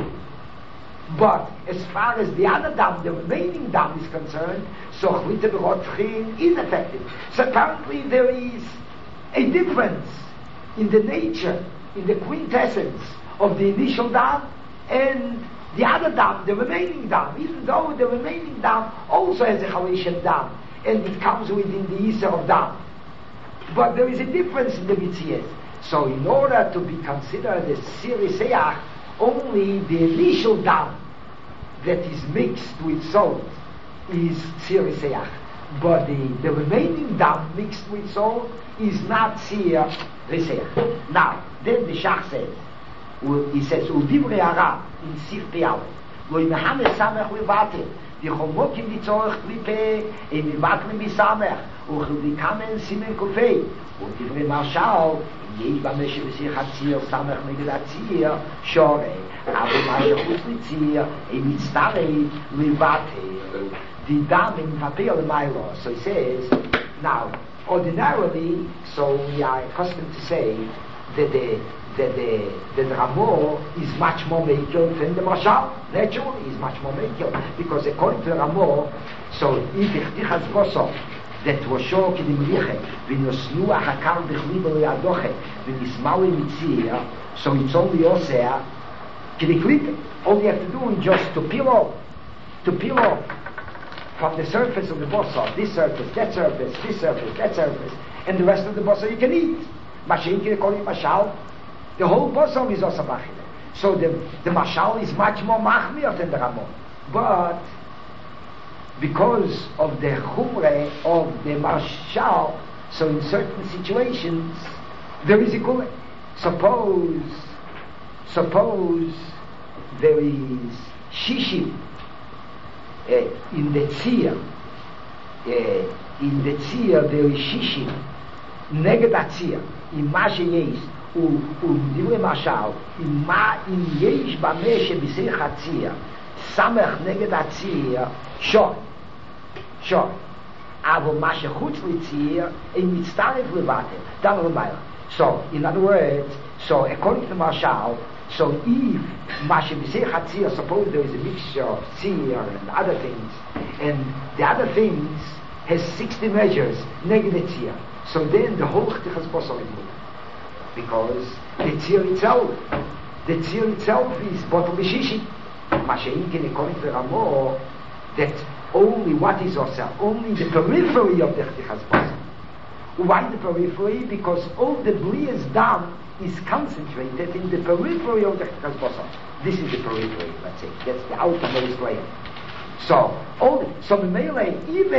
But as far as the other dam, the remaining dam is concerned, so chlite de rotchin is effective. So apparently there is a difference in the nature, in the quintessence of the initial dam and the other dam, the remaining dam, even though the remaining dam also has a Chalishan dam, and it comes within the Yisr of dam. But there is a difference in the Mitzias. So in order to be considered as Siriseach, only the initial dam that is mixed with salt is Siriseach. But the remaining dam mixed with salt is not Siriseach. Now, then the Shach says, he says, Udivrei Hara in Sirpei Aleph, lo imehane samech levatel, die chomokim die tzorech klipe, im ivatlim bisamech, uchel die kamen simen kofei, Udivrei Marshal, yesh b'meshe v'sich hatzir, samech neged hatzir, shore, avu ma'asher chutz litzir, im itztarei levatel, die dam in papel l'maylo. So he says, now, ordinarily, so we are accustomed to say that the Ramor is much more Meikel than the Mashal. Naturally, is much more Meikel, because according to the Ramor, so if Chtichas Bosor that was show kedim liche v'nosnu achakar b'chlibo le'adoche v'nismali mitzir, so it's only osea kediklipe. All you have to do is just to peel off from the surface of the bosor, this surface, that surface, this surface, that surface, and the rest of the bosor you can eat. Mashenki according to Mashal, the whole bosor is also machmir. So the Mashal is much more machmir than the Ramon. But because of the chumre of the Mashal, so in certain situations there is a kule. Suppose there is shishim in the tzir. In the tzir there is shishim neged atzir. In ma sheyesh divrei Mashal, in yesh b'meshe b'seich hatzir samech neged hatzir shor. aber masche chutz litzir in mitztaref levatel dann lemayla. So in other words, so according to the Marshal, so if mashe b'sei chatzir, suppose there is a mixture of tzir and other things, and the other things has 60 measures negative tzir, so then the whole chtichas bosor is mutar, because the tzir itself is bottle b'shishi. Mashe inkin according to the Ramo, that only what is osir, only the periphery of the chtichas bosor. Why the periphery? Because all the bliyas dam is concentrated in the periphery of the chtichas bosor. This is the periphery, let's say. That's the outermost layer. So Mimele,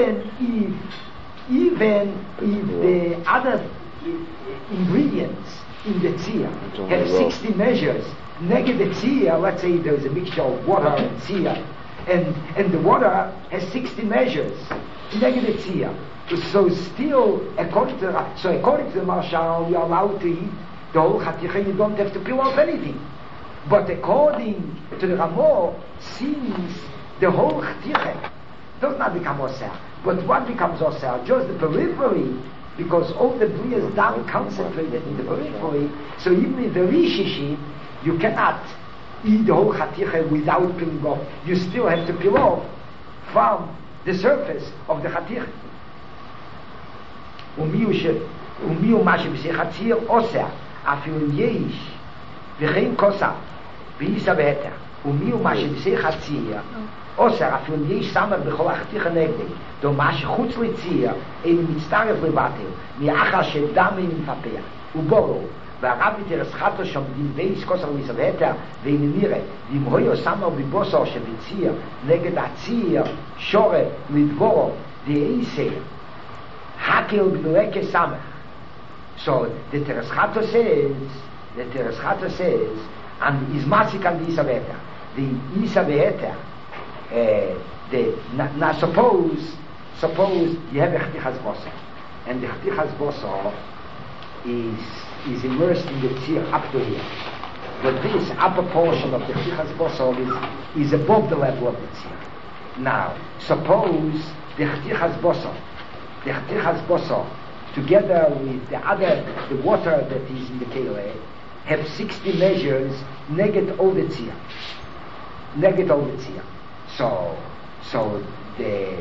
even if the other ingredients in the tzir have 60 measures, negative tzir, let's say there is a mixture of water and tzir, and the water has 60 measures, negative tzir. So still, according to the Marshal, you're allowed to eat the whole chaticha, you don't have to peel off anything. But according to the Ramo, since the whole chaticha does not become osir, but what becomes osir? Just the periphery, because all the bliyas down concentrated in the periphery, so even in the rishishi, you cannot eat the whole chaticha without peeling off. You still have to peel off from the surface of the chaticha. ומיהו מה שבשיח הציר עושה אפילו יש וכן כוסה ואיסה בהתר ומיהו מה שבשיח הציר עושה אפילו יש סמר בכל החתיך הנגדי דו מה שחוץ לציר אין מצטרף לבטל מאחר שדם אין מפפח ובורו והרב יתרס חתו שעומדים בייס כוסה ואיסה בהתר ואין נראה ואם הויו סמר בבוסו שבציר נגד הציר שורה לדבורו דאיסה Hakil b'nuleke samach. So the Teres Chato says, and is masik on the Isa Be'eter. The Isa Be'eter, now suppose you have a chtichas bosor, and the chtichas bosor is immersed in the tzir up to here. But this upper portion of the chtichas bosor is above the level of the tzir. Now, suppose the chtichas bosor, together with the water that is in the kele, have 60 measures negate all the tzir. So the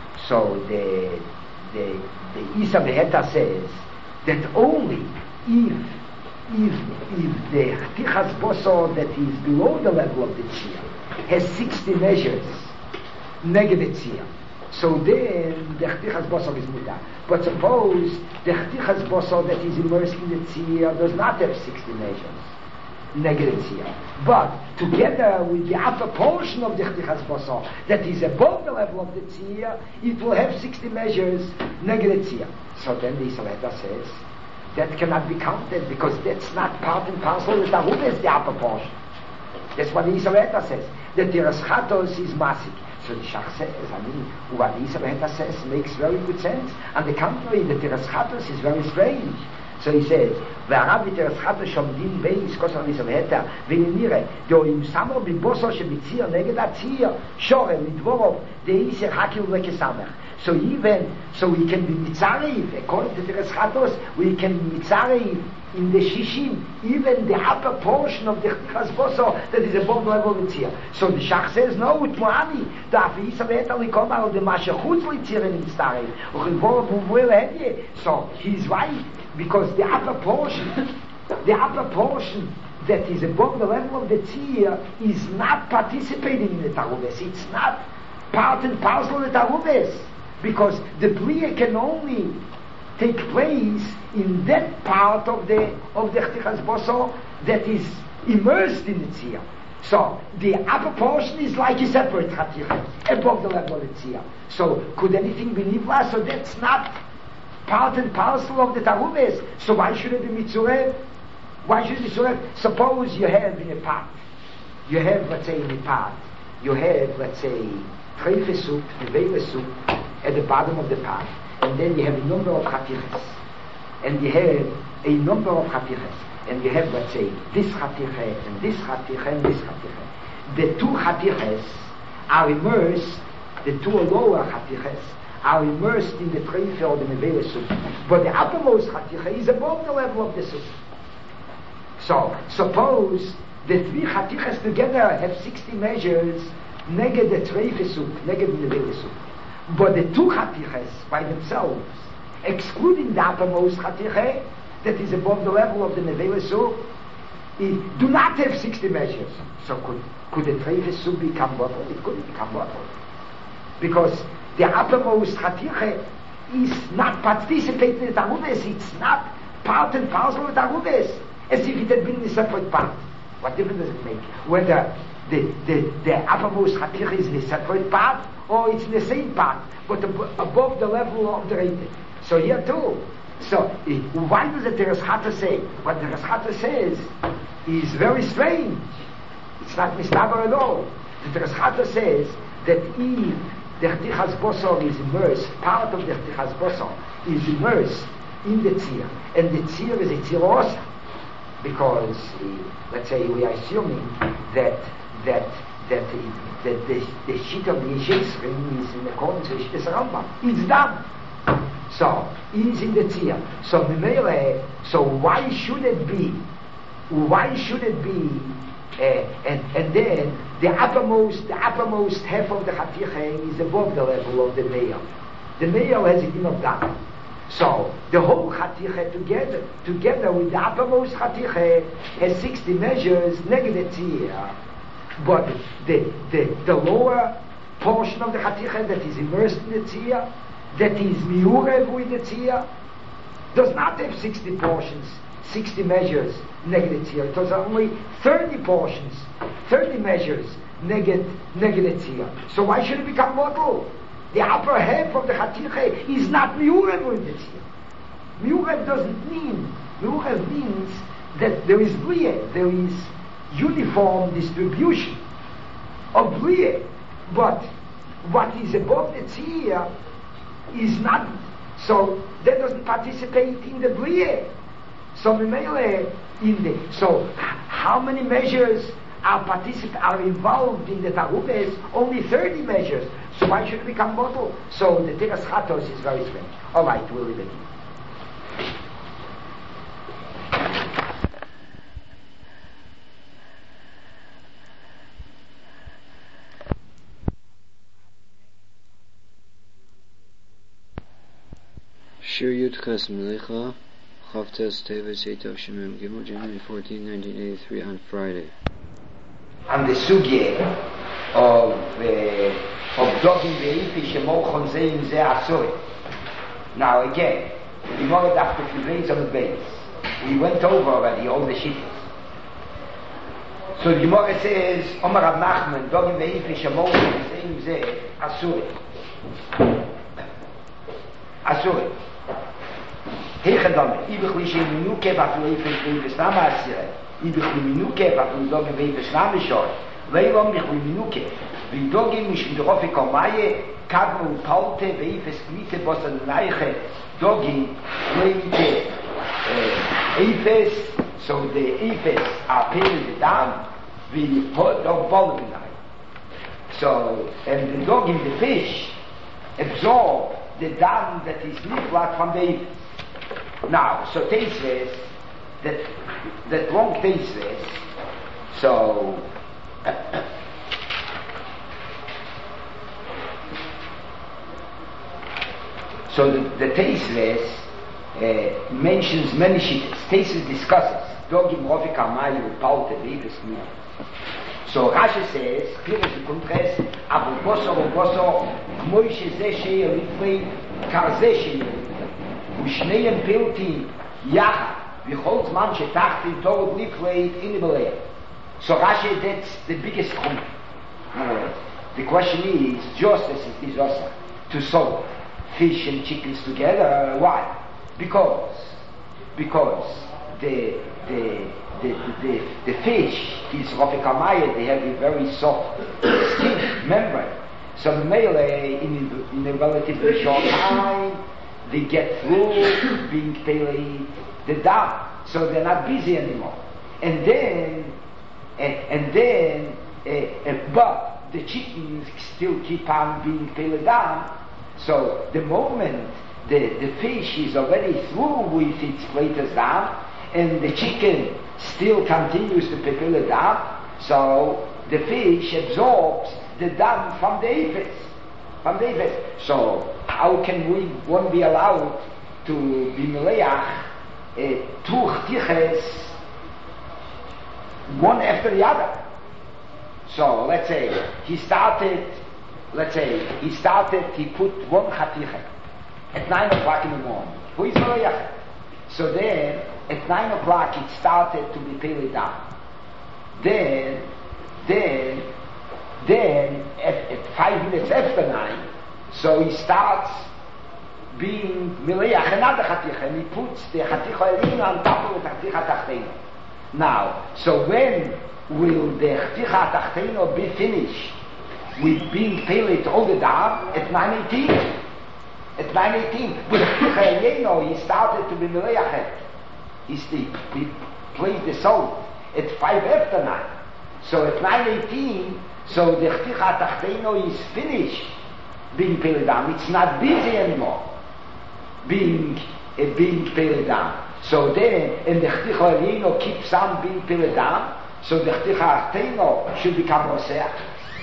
Isa Beheta says that only if the chtichas bosor that is below the level of the tzir has 60 measures negative tzir, so then the chtichas bosor is mutar. But suppose the chtichas bosor that is immersed in the tzir does not have 60 measures negative tzir, but together with the upper portion of the chtichas bosor that is above the level of the tzir, it will have 60 measures negative tzir. So then the Isaleta says that cannot be counted because that's not part and parcel with the arubes, the upper portion. That's what the Isaleta says. The Teres Chatos is masik. So the Shach says, what the Isa says makes very good sense. On the contrary, the Teres Chatos is very strange. So he says, והרב בתרס חטו שומדים בייס כוסר ניסבהתה ונראה דו אם סמר בבוסו שבציר נגד הציר שורם לדבורוב דאיסר חקיל וכסמך. So we can be mitzarif, according to Teres Chatos, we can be mitzarif in the shishim, even the upper portion of the chtichas bosor that is above the level of the tzir. So the Shach says, no, it's Moani, daf Isa ve'eta likoma al the masha chutz litzir and mitzarif. So he's right, because the upper portion that is above the level of the tzir is not participating in the tarubes. It's not part and parcel of the tarubes. Because the Bria can only take place in that part of the chtichas bosor that is immersed in the tzir. So the upper portion is like a separate chaticha above the level of the tzir. So could anything be nivla? So that's not part and parcel of the tarubes. So why should it be mitzurev? Why should it be mitzurev? Suppose you have in a pot, you have treife soup, nevele soup at the bottom of the pot, and then you have a number of chatichas, and you have let's say this chaticha and this chaticha and this chaticha. The two chatichas are immersed, the two lower chatichas are immersed in the treife or the nevela soup. But the uppermost chaticha is above the level of the soup. So, suppose the three chatichas together have 60 measures, neged the treife soup, neged the nevela soup. But the two chatichas by themselves, excluding the uppermost chaticha, that is above the level of the nevela soup, do not have 60 measures. So could the treife soup become bottle? It couldn't become bottle. Because the uppermost chaticha is not participating in the taruves, it's not part and parcel of the taruves, as if it had been a separate part. What difference does it make? Whether the uppermost chaticha is in a separate part, or it's in the same part, but above the level of the rating. So here too. So why does the Teres Chata say? What the Teres Chata says is very strange. It's not mistaber at all. The Teres Chata says that if the Chtichas Bosor is immersed, part of the Chtichas Bosor is immersed in the Tzir, and the Tzir is a Tzir also, because let's say we are assuming that the sheet of the Yeshesrim is in accordance with the Rambam. It's done. So, is in the Tzir. So, so why should it be? Why should it be? And then the uppermost half of the Chaticha is above the level of the male. The male has a din of that. So, the whole Chaticha together with the uppermost Chaticha has 60 measures, negative Tzir. But the lower portion of the Chaticha that is immersed in the Tzir, that is miurev with the Tzir, does not have 60 portions, 60 measures, negative Tzir. It was only 30 portions, 30 measures, negative Tzir. So why should it become model? The upper half of the Chaticha is not miurev with the Tzir. Miurev doesn't mean, miurev means that there is bliyeh, there is uniform distribution of bliyeh, but what is above the Tzir is not, so that doesn't participate in the bliyeh. So so how many measures are involved in the taruves? Only 30 measures. So why should it become bottle? So the Teres Chatos is very strange. All right, we'll leave it here. Shir Yud Ches Melecha, Chavtes Teves Eitov Shemem Gimel, January 14, 1983, on Friday. On the sugye of Dogim Veifi Shemochon Zeim Ze Asur. Now again, the Gemara after few days on the base, we went over already all the shittas. So the Gemara says, Omar Rav Nachman, Dogim Veifi Shemochon Zeim Ze Asur. Asur. Hechendam, ibich lish in minuke bat leifen in besnama asire. Ibich in minuke bat in dogim vei besnama shor. Leilom mich in minuke. Vim dogim mish in drofe komaye, kadmu palte vei fesklite bosan neiche. Dogim leite efes, so the efes are paying the dam, vi dog bolvinai. So, and the dogim, the fish, absorb the dam that is niflat from the efes. Now, so Teisves, that wrong Teisves, so the Teisves mentions many shittas. Teisves discusses Dogim Rovik Amayu Paute Beves Mia. So Rashi says, Pirush Kuntres, Abu Boso, Moishe Zeshe Rifrei, Karzeshe ושניהם פילתי יחד וכל זמן שתחתי תורד נפלית in the belayer. So Rashi, that's the biggest comment. The question is, just as it is also to sow fish and chickens together, why? Because the fish is Rofikamaya, they have a very soft skin membrane. So the male in a relatively short time they get through being tailored the dam, so they're not busy anymore. And then, but the chickens still keep on being tailored down. So the moment the fish is already through with its latest dam, and the chicken still continues to prepare the dam, so the fish absorbs the dam from the apis. So how can one be allowed to be meleach two chtiches one after the other? So let's say he put one chatiche at 9 o'clock in the morning. Who is meleach? So then at 9 o'clock it started to be peeled down. Then at 5 minutes after 9, so he starts being meleach another chaticha, and he puts the chaticha elina on top of the chaticha tachteino. Now, so when will the chaticha tachteino be finished with being peeled all the dam? At 9:18. At 9:18, but the chaticha elina he started to be meleach. He placed the salt at 5 after 9. So at 9:18, so the chaticha tachteino is finished being peeled down. It's not busy anymore being peeled down. So then, and the chaticha elino keeps on being peeled down, so the chaticha tachteino should become osech.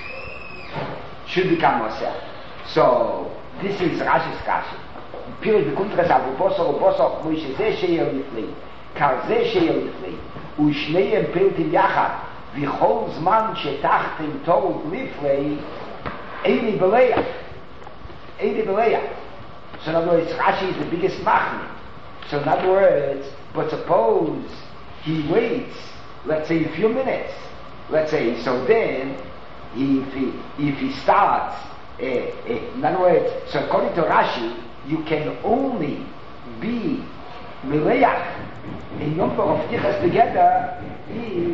So this is Rashi's kasha. Pirush b'kuntres al v'posor moishe zeh she'el lifnei kar zeh she'el lifnei u'shneihem piltim yachad v'chol zman shetachtim tov lifnei eini beleach. So in other words, Rashi is the biggest machne. So in other words, but suppose he waits, let's say a few minutes, let's say, so then if he starts, in other words, so according to Rashi, you can only be meleach a number of tichas together if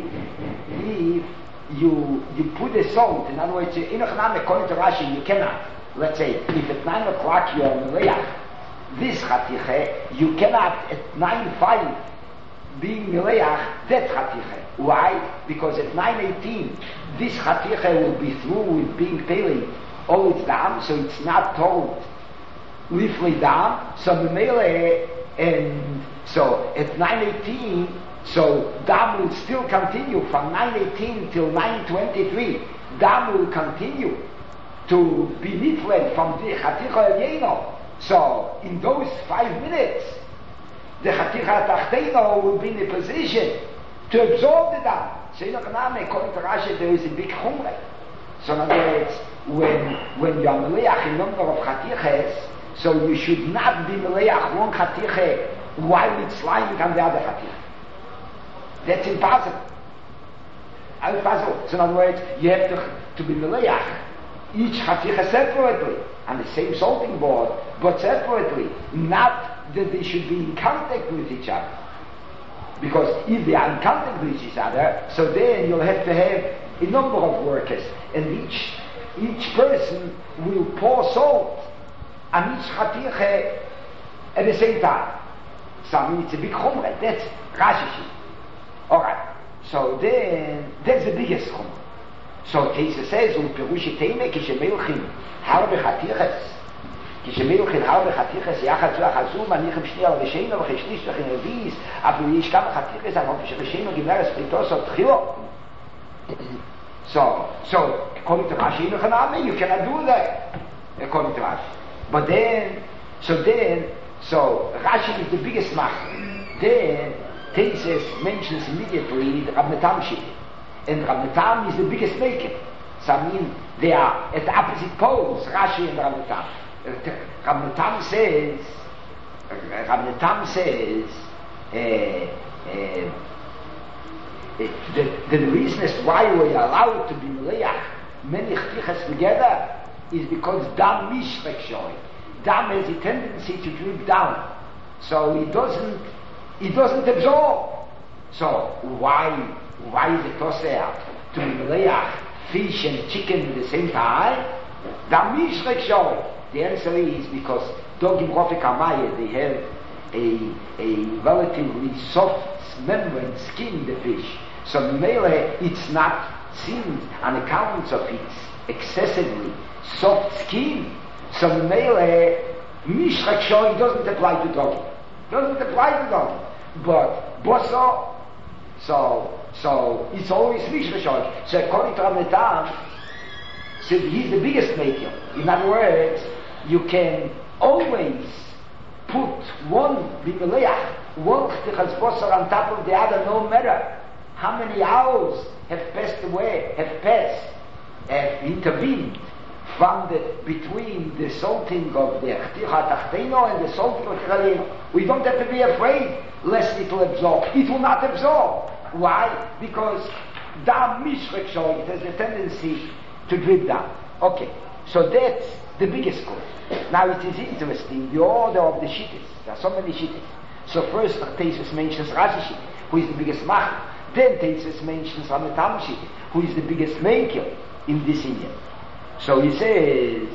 you put the salt. In other words, according to Rashi, you cannot. Let's say, if at 9 o'clock you are meleach this chatiche, you cannot at 9:05 being meleach that chatiche. Why? Because at 9:18 this chatiche will be through with being peeled all its dam, so it's not told lifnei dam. So memele, and so at 9:18, so dam will still continue from 9:18 till 9:23. Dam will continue to be nifled from the chaticha elino. So in those 5 minutes, the chaticha tachteino will be in a position to absorb the dam. So according to Rashi, there is a big chumre. So in other words, when you are meleach a number of chatiches, so you should not be meleach one chatiche while it's lying on the other chatiche. That's impossible. So in other words, you have to be meleach each chaticha separately on the same salting board, but separately, not that they should be in contact with each other. Because if they are in contact with each other, so then you'll have to have a number of workers, and each person will pour salt on each chaticha at the same time. So I mean, it's a big chumrah. That's Rashi. Alright, so then that's the biggest chumrah. So Teisa says, "U'perushi teime kishemelchin harbe chatiches, kishemelchin harbe chatiches yachad zu achazu manichem shniya v'sheino v'cheshlish v'chenevis afu yish kama chatiches avon v'sheino gimeres fritos of tchilo." So according to Rashi, you cannot do that. According to Rashi, but then Rashi is the biggest master. Then Teisa mentions immediately the Rab Netam Shit. And Rab Netam is the biggest maker. So I mean, they are at the opposite poles, Rashi and Rab Netam. Rab Netam says, the reason is why we are allowed to be meleach many chtichas together is because dam mishvek shoy. Dam has a tendency to drip down, so it doesn't absorb. So why is it toseh to be meleach fish and chicken at the same time? Dam mishvek shoy. The answer is because dogim rofik amaya, they have a relatively soft membrane skin, the fish. So mele, it's not seen on account of its excessively soft skin. So the mele, Mishrak showing doesn't apply to doggy. Doesn't apply to doggy. But boso, so it's always Mishrak showing. So according to Ramadan, so he's the biggest maker. In other words, you can always put one bimeleach, one chtichas bosor on top of the other, no matter how many hours have passed away, have intervened from between the salting of the chticha tachteno and the salting of the. We don't have to be afraid lest it will absorb. It will not absorb. Why? Because dam mishrak showing, it has a tendency to drip down. Okay, so that's the biggest cause. Now it is interesting, the order of the shittas. There are so many shittas. So first Teisus mentions Rashi Shittas, who is the biggest macher. Then Teisus mentions Ramatam Shittas, who is the biggest maker in this Indian. So he says,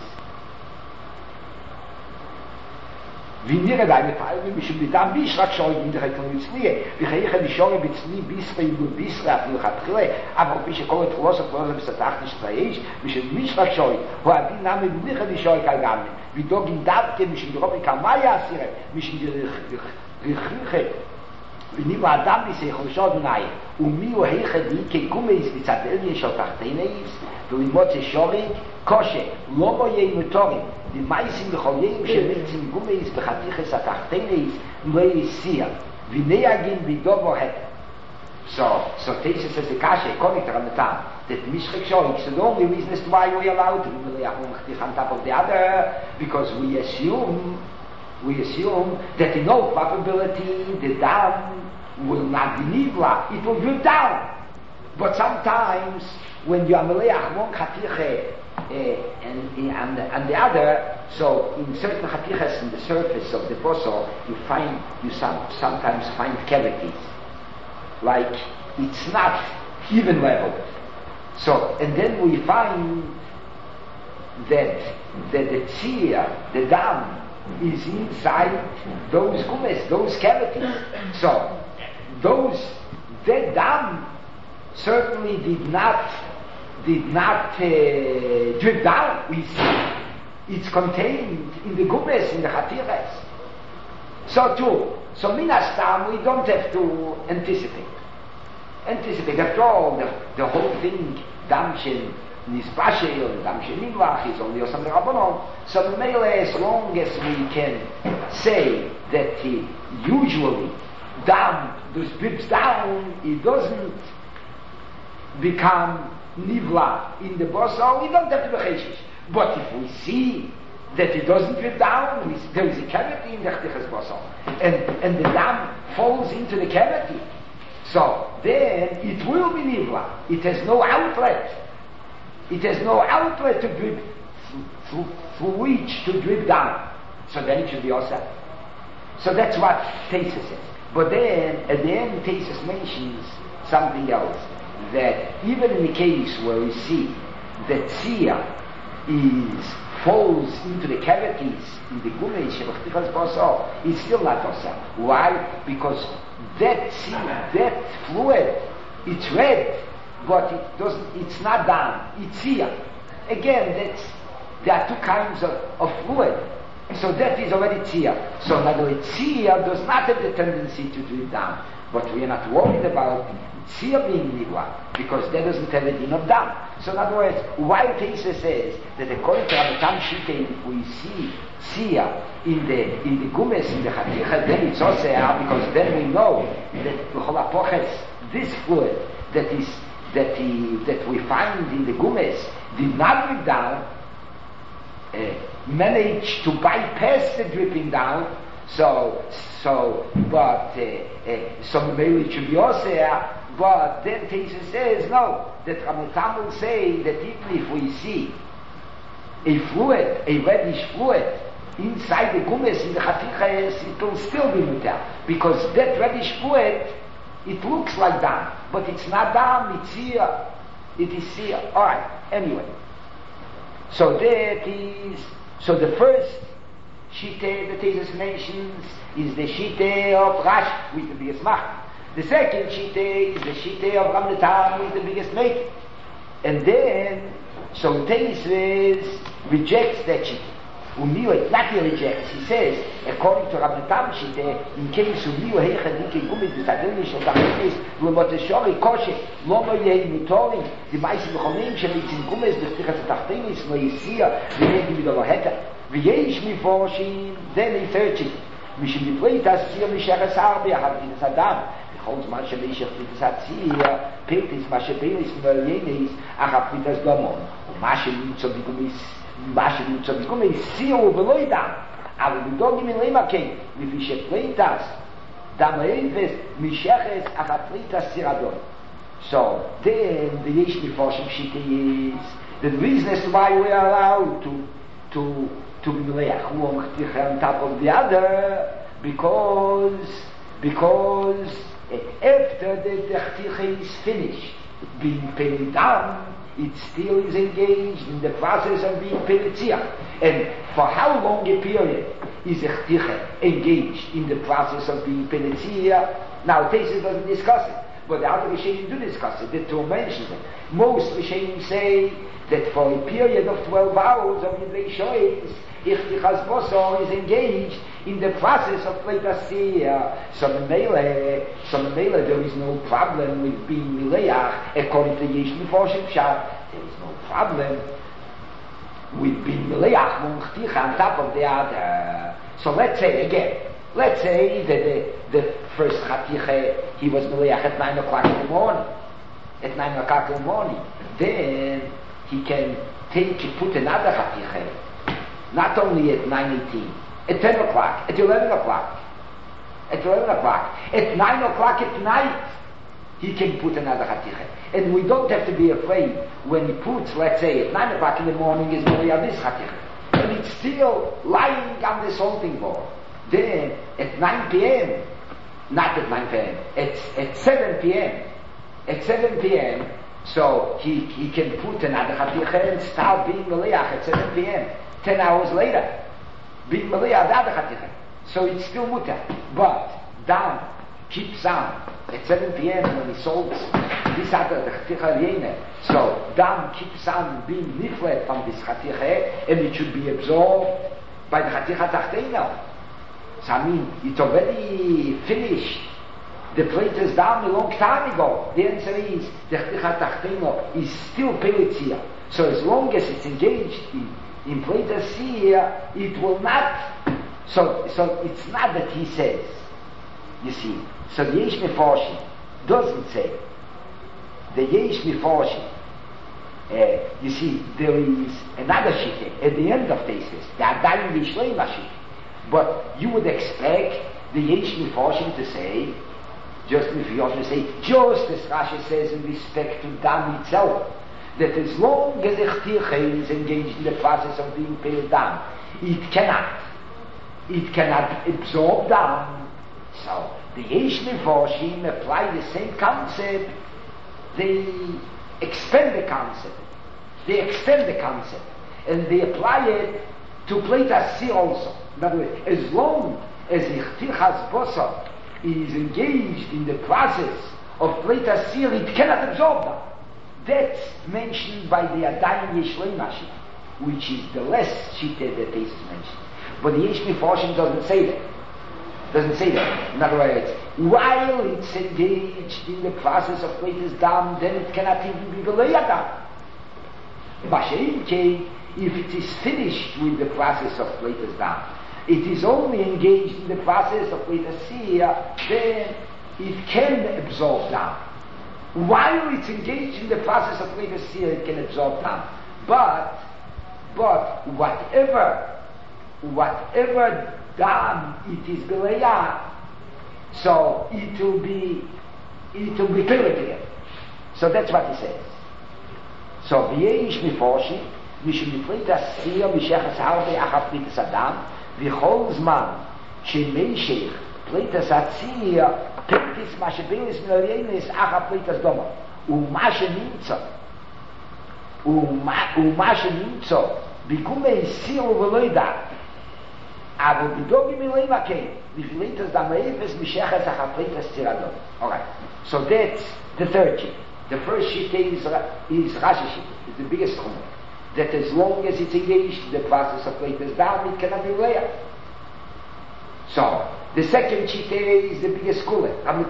ונראה די מפעמים משום בידם ביש רק שואי בינדך כלום יצליה וחייך לישור בצלי ביסרי וביסרי אפילו חתחילה אבל פי שכל התחולוסת לא זה בסתח נשתראיש משום ביש רק שואי הוא הדין נמי בינדך לישור כלגמי ודוגים דווקא משום דרופי כמאי עשירה משום דרכריכה ונימו אדם ביסי חולשות מנאי ומי הוא היכד לי כגומייס מצד אליה של תחתינאיס וללמוד ששורי קושה לא בו יהיה מוטורים למייסים לחולים שמרצים גומייס בחתיכס התחתינאיס לא יסיע ונהגים בדובו הטר So Tesis says the Kasha, according to Ramadan, that Mishchak Shoik, so the only reason as to why we allow to be on top of the other, because we assume that in all probability the dam will not be nivla, it will drip down. But sometimes when you are meleach one chatiche and the other, so in certain chatiches in the surface of the boso, you sometimes find cavities. Like it's not even level. So, and then we find that the tzia, the dam, is inside those gumes, those cavities. So, that dam certainly did not drip down. We see it's contained in the gumes, in the chatiches. So too. So minastam, we don't have to anticipate. After all, the whole thing, damshin nispashel, damshin nivlach, is only osam rabbanon. So mele, as long as we can say that usually dam drips down, it doesn't become nivla in the boso, we don't have to be cheshish. But if we see that it doesn't drip down, there is a cavity in the chtichas boso, and the dam falls into the cavity. So then it will be nivla. It has no outlet. It has no outlet to drip through which to drip down. So then it should be osah. So that's what Tesis says. But then at the end Tesis mentions something else, that even in the case where we see that tzia falls into the cavities in the gumesh of chtichas boso, it's still not osah. Why? Because that fluid, it's red, but it's not down, it's here. Again, there are two kinds of fluid. So that is already tzia. So in other words, tzia does not have the tendency to drip down. But we are not worried about tzia being nivla, because that doesn't have a din of dam. So in other words, why Teisa says that according to Ramatam Shita, if we see tzia in the gumes, in the chaticha, then it's also because then we know that b'chol hapoches, this fluid that we find in the gumes did not drip down, managed to bypass the dripping down. So maybe it should be also. But then Teisa says no. That Ramatam will say that even if we see a reddish fluid inside the gumes, in the chatiches, it will still be mutar, because that reddish fluid, it looks like dam, but it's not dam, it's here. It is here. All right. Anyway, so the first shite that Tesis mentions is the shite of Rashi, with the biggest mach. The second shite is the shite of Ramatam, with the biggest make. And then, so Tesis rejects that shite. Umio, not he rejects, he says, according to Rabbi Tam Shite, in case Umio Heichadike Gumi, the Sadonish of Gamitis, Lumoteshori Koshe, Lomo Yei Mutolim, the Maisi Bechonim, Shemitzin Gumes, the Stichas Tachtinis, Loisia, the Negi Midoloheta, Viesh Mifoshim, then he searches, Mishim Mitleitas, Sir Misharas Arbe, Hadin Sadam, holds manche Mishach Mitzat Piltis, Mashabelis, Merienis, Achapitas Domon, Mashe Mitzo Bigumis, Mashe Mitzo Bigumis, Sio Veloida, aber die Dogim in Lemake, wie Fische Pleitas, Dameves, Mishaches, Achapitas Siradon. So, then the Yesh Mifoshim Shite is the reason as to why we are allowed to be Meleach, on top of the other, because after the Techtiche is finished, being paid down, it still is engaged in the process of being Pelitzia. And for how long a period is Techtiche engaged in the process of being Pelitzia? Now, Tesis doesn't discuss it, but the other Rishonim do discuss it. The two mention it. Most Rishonim say that for a period of 12 hours of Yidrei Shoyes, Ichtichas Bosor is engaged in the process of Pleitasiyah. So the Mele, there is no problem with being Mileach, according to Yesh Mifoshim Pshat. There is no problem with being Mileach, Munchticha, on top of the other. So let's say that the first Chatiche, he was Mileach at 9 o'clock in the morning. At 9 o'clock in the morning. Then he can put another Chatiche, not only at 9:18, at 10 o'clock, at 11 o'clock, at 9 o'clock at night, he can put another Chatiche. And we don't have to be afraid when he puts, let's say, at 9 o'clock in the morning is only this Chatiche. And it's still lying on the salting board. Then, at 9 p.m., not at 9 p.m., at 7 p.m., so he can put another Chatiche and start being Meleach at 7 p.m., 10 hours later, being Meleach the other Chatiche. So it's still mutter. But Dan keeps on at 7 p.m. when he sold this other Chatiche. So Dan keeps on being niflet from this Chatiche, and it should be absorbed by the Chatiche Tachteina. So I mean, it's already finished. The plate is down a long time ago. The answer is the Chatiche Tachteina is still Pelitzia. So as long as it's engaged in Pleitasiyah, it will not. So it's not that he says. You see, so the Yesh Meforshim doesn't say. The Yesh Meforshim. You see, there is another shite at the end of Tesis, the Adayin V'Shleima shite. But you would expect the Yesh Meforshim to say, just as Rashi says in respect to Dam itself, that as long as Echtiche is engaged in the process of being paid down, it cannot absorb down. So the Yesh Meforshim apply the same concept. They expand the concept. And they apply it to Pleitasiyah also. In other words, as long as Ichtichas Bosor is engaged in the process of Pleitasiyah, it cannot absorb them. That's mentioned by the Adayin Yeshleima shita, which is the less shita that is mentioned. But the Yesh Meforshim doesn't say that. In other words, while it's engaged in the process of Pleitas Dam, then it cannot even be Velei Dam. Mashein, if it is finished with the process of Pleitas Dam, it is only engaged in the process of Pleitasiyah, then it can absorb Dam. While it's engaged in the process of Pleitasiyah, it can absorb Dam. But whatever Dam it is Beleah, so it will be clear again. So that's what he says. So V'yesh Meforshim, Mishum Pleitasiyah, Mishechas Harbe Achat Pleitas Adam, V'chol Zman, Shemeshech Pleitasiyah, Piltis Mashabelis Merienis Achat Pleitas Doma, Umashe Nimtzo, Bigumei Siru Veloida, Avo Bidogim Ileimakei, V'chleitas Dameifes Mishechas Achat Pleitas Tiradon. Alright, so that's the third sheet. The first sheet is Rashi sheet, it's the biggest chumrah. that as long as it's engaged in the process of latest down, it cannot be layer. So, the second Shita is the biggest school.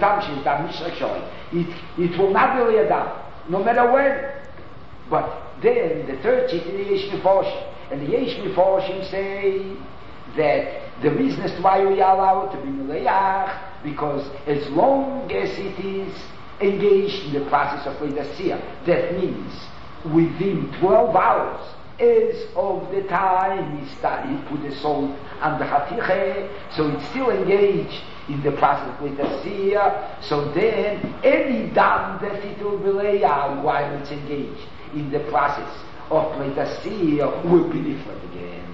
It will not be layer down, no matter when. But then the third Shita is the Yesh Meforshim. And the Yesh Meforshim say that the reason as to why we are allowed to be Melayach, because as long as it is engaged in the process of Leidasiyah, that means within 12 hours as of the time he put the salt on the Hatiche, so it's still engaged in the process of Leidasiyah, so then any dam that it will be Lelayach while it's engaged in the process of Leidasiyah will be different again.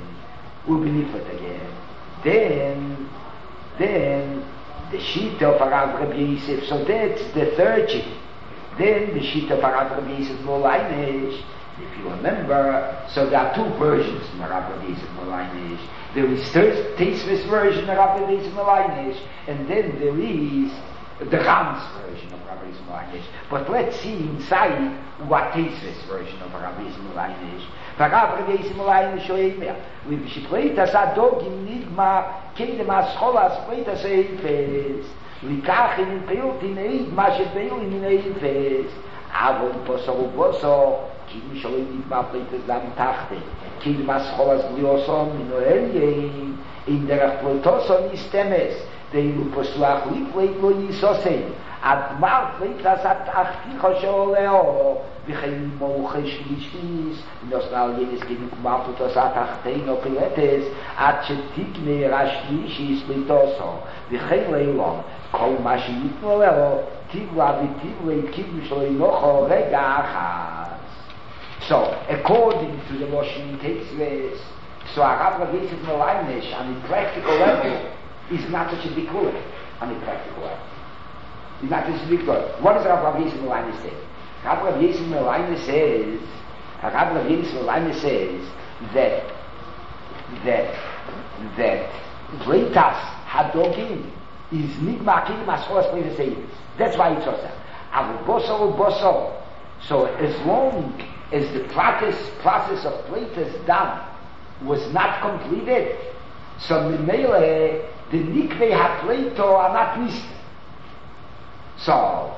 Then the sheet of Arav Rabbi Yosef, so that's the third sheet. Then the sheet of Arav Rabbi Yosef Molainish, if you remember, so there are two versions of Arav Rabbi Yosef Molainish. There is Teisves version of Arav Rabbi Yosef Molainish, and then there is the Rams version of Rabbi Yosef Molainish. But let's see inside what Teisves version of Rabbi Yosef Molainish. Rabbi Yosef Molainish Oimer, with Shipleitas Adogim Nigma, Kedemas Cholas Pleitas Eifes, Likachin Peutin Eid, Mashepeil in Eifes, Avon Poso, Kim Sholim Nigma Pleitas Dam Tachte, Kedemas Cholas Blioson, Minoelien, in der Pleitos is Temes, דיינו פסוח ליפלית לא ייסוסן עד מרפלית לסת אחתיך שעולהו וכן מורחי שלישיס ונוסנל ינס כדוק מרפלית לסת אחתינו פילטס עד שתקנה רשלישיס ליטוסו וכן לילום כל מה שיתנו לו תיבלה ותיבלה קיבלו שלו אינוכו רגע אחת. So, according to the Washington Tetzves, so Arav Rabbi Yosef Molainish on the practical level is not such a big word on the practical level. It's not such a big word. What does Arav Rabbi Yosef Molainish say? Arav Rabbi Yosef Molainish says that Pleitas Hadogim is Nigma Kilim Ascholas Pleitas Eivis. That's why it's also. Avu Boso. So as long as the process of Pleitas Dam was not completed, so Mimele, the Nikvei HaPleito are not listed. So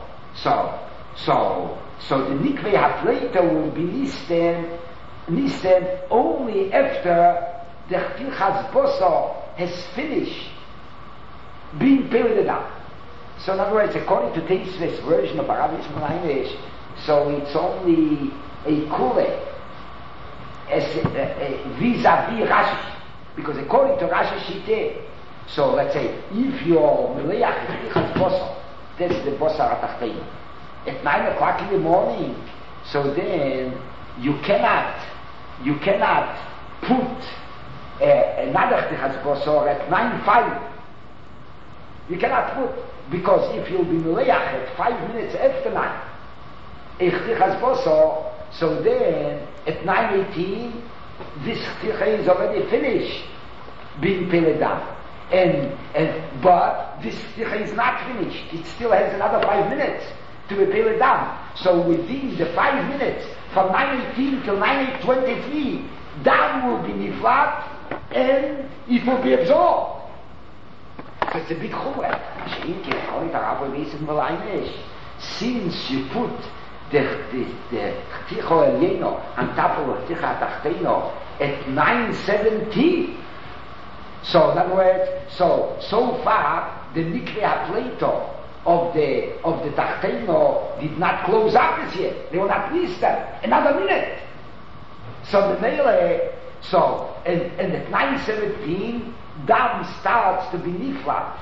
the Nikvei HaPleito will be listed only after the Chtichas Boso has finished being peeled down. So in other words, according to Teisves version of Arav Yosef Molainish, so it's only a kule vis-a-vis Rashi, because according to Rashi Shiteh, so let's say if your Meleach Chtichas Boso, that's the Bosar HaTachtein, at 9 o'clock in the morning, so then you cannot put another Chtichas Boso at 9:05. You cannot put, because if you'll be Meleach at 5 minutes after 9, Chtichas Boso, so then at 9:18 this Chticha is already finished being peeled down. But this Chticha is not finished. It still has another 5 minutes to be peeled down. So within the 5 minutes, from 9:18 till 9:23, down will be niflat and it will be absorbed. So it's a big chumrah. Since you put the Chticha Eleno on top of the Chticha Tachteino at 9:17, so in other words, so far the Nikvei HaPleito of the Tachteino did not close up as yet. They were not listed. Another minute. So the Mele, and at 9:17, Dam starts to be niflat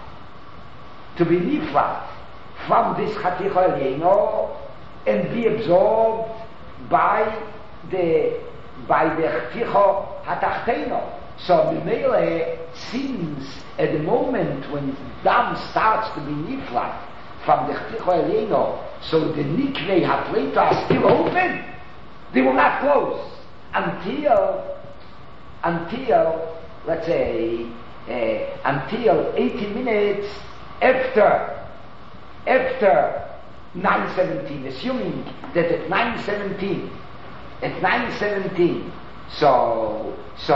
from this Chaticha Eleno and be absorbed by the Chticha HaTachteino. So Mimele, since at the moment when Dam starts to be niflat from the Chticha Eleno, so the Nikvei HaPleito are still open, they will not close until let's say until 80 minutes after 9:17, assuming that at 9:17 at 9:17. So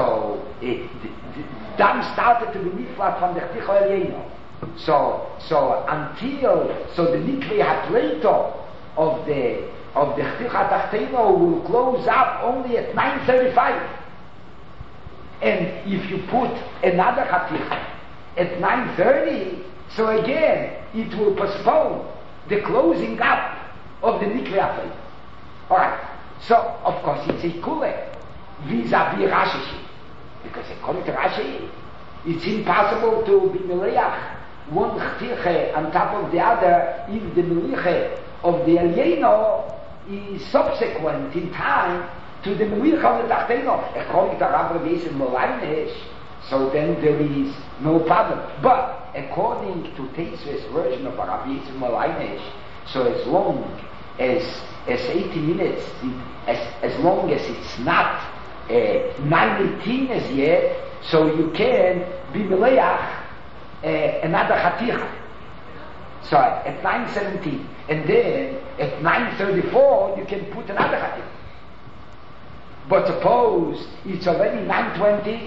Dam started to be niflat from the Chticha Elyeino. So until the Nikvei HaPleito of the Chticha Tachteino will close up only at 9:35. And if you put another Chaticha at 9:30, so again it will postpone the closing up of the Nikvei HaPleito. Alright, so of course it's a kule vis-a-vis Rashi, because according to Rashi it's impossible to be Meleach one Chtiche on top of the other if the Meliche of the Elyeino is subsequent in time to the Meliche of the Tachteino. According to Rabbi Yisrael Molainish, so then there is no problem. But according to Teisves version of Rabbi Yisrael Molainish, so as long as 80 minutes, as long as it's not 9:18 as yet, so you can be Meleach another Chaticha. So at 9:17, and then at 9:34 you can put another Chaticha. But suppose it's already 9:20,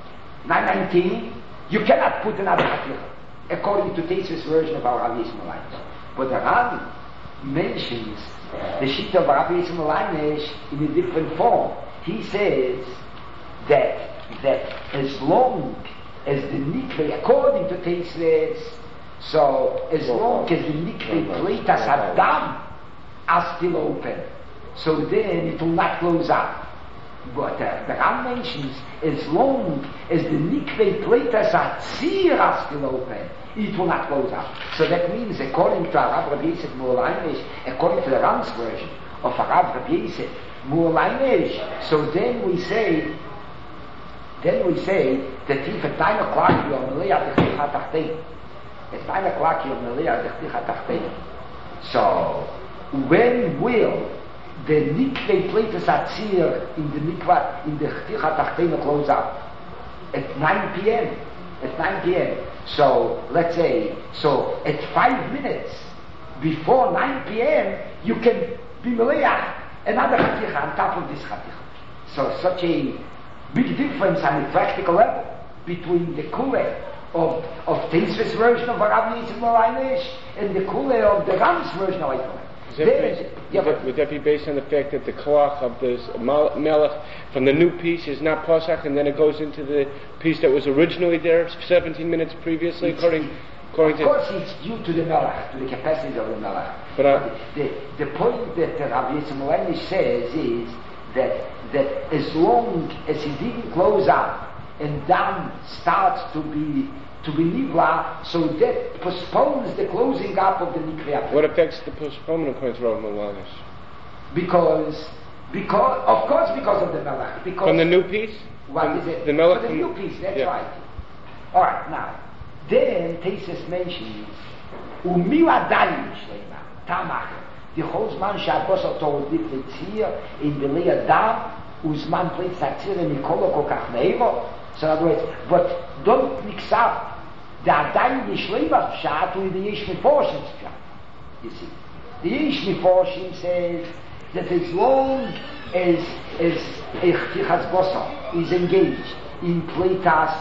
9:19, you cannot put another Chaticha, according to Teis's version of our Rabbi Yisrael. But the Ran mentions the sheet of Rabbi Yisrael in a different form. He says that as long as the Nikvei, according to Teisves, so as long as the Nikvei Pleitas Adam are still open, so then it will not close up. But the Ram mentions as long as the Nikvei Pleitas Atzir are still open, it will not close up. So that means, according to Rabbi Yisrael Mulainish, according to the Ram's version of Rabbi Yisrael Mulainish, so then we say that if at 9 o'clock you're Meleach the Chticha Tachtein, at 9 o'clock you're Meleach the Chticha Tachtein, so when will the Nikvei Pleitas Atzir in the Chticha Tachtein close up? At 9 p.m. At 9 p.m. So let's say, so at 5 minutes before 9 p.m. you can be Meleach another Chaticha on top of this Chaticha. So such a big difference on the practical level between the Kule of Teisves version of Rabbi Yisrael Molainish and the Kule of the Ram's version of Eichel. Would that be based on the fact that the Koach of this Melech from the new piece is not Pesach, and then it goes into the piece that was originally there 17 minutes previously, according to... Of course it's due to the Melech, to the capacity of the Melech. But the point that Rabbi Yisrael Molainish says is that as long as he didn't close up and Dam starts to be Nivla, so that postpones the closing up of the Nikvei. What affects the postponement according to Rabbi Molainish? Because of the Melech. Because from the new piece? What is it? The Melech from the new piece, that's right. Alright, now, then Teisves mentions Umila Dayin Shleima, Tamach, the Chozman Shabbos Oto Diplet Tzir, in Belei Dam, Uzman Pleit Satzir, and Nikolo Kokach Meivo. So in other words, but don't mix up the Adayin Yishleima Pshat with the Yesh Meforshim Pshat. You see, the Yesh Meforshim says that as long as Chtichas Bosa is engaged in Pleitas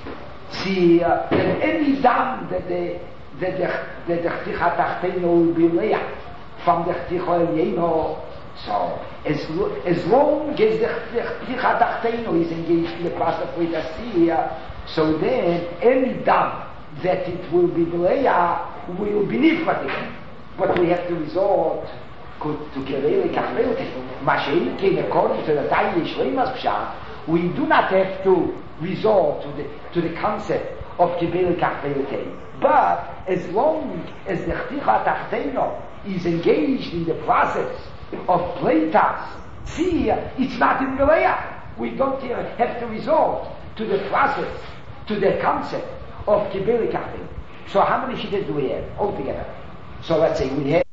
Tzir, then any dam that the Chticha Tachteino will be leah from the Chticha Elyeino. So as long as the Chticha Tachteino is engaged in the process of Pleitas Tzir, so then any dam that it will be leah will be nifrat again. But we have to resort to Kerele Kachvelte. Mashiach, according to the Dayin Yishleimas Pshat, we do not have to resort to the concept of Kerele Kachvelte. But as long as the Chticha Tachteino is engaged in the process of Pleitas Tzir, it's not in Meleach. We don't have to resort to the process, to the concept of Kerele Kachvelte. So how many shittas do we have altogether? So let's say we have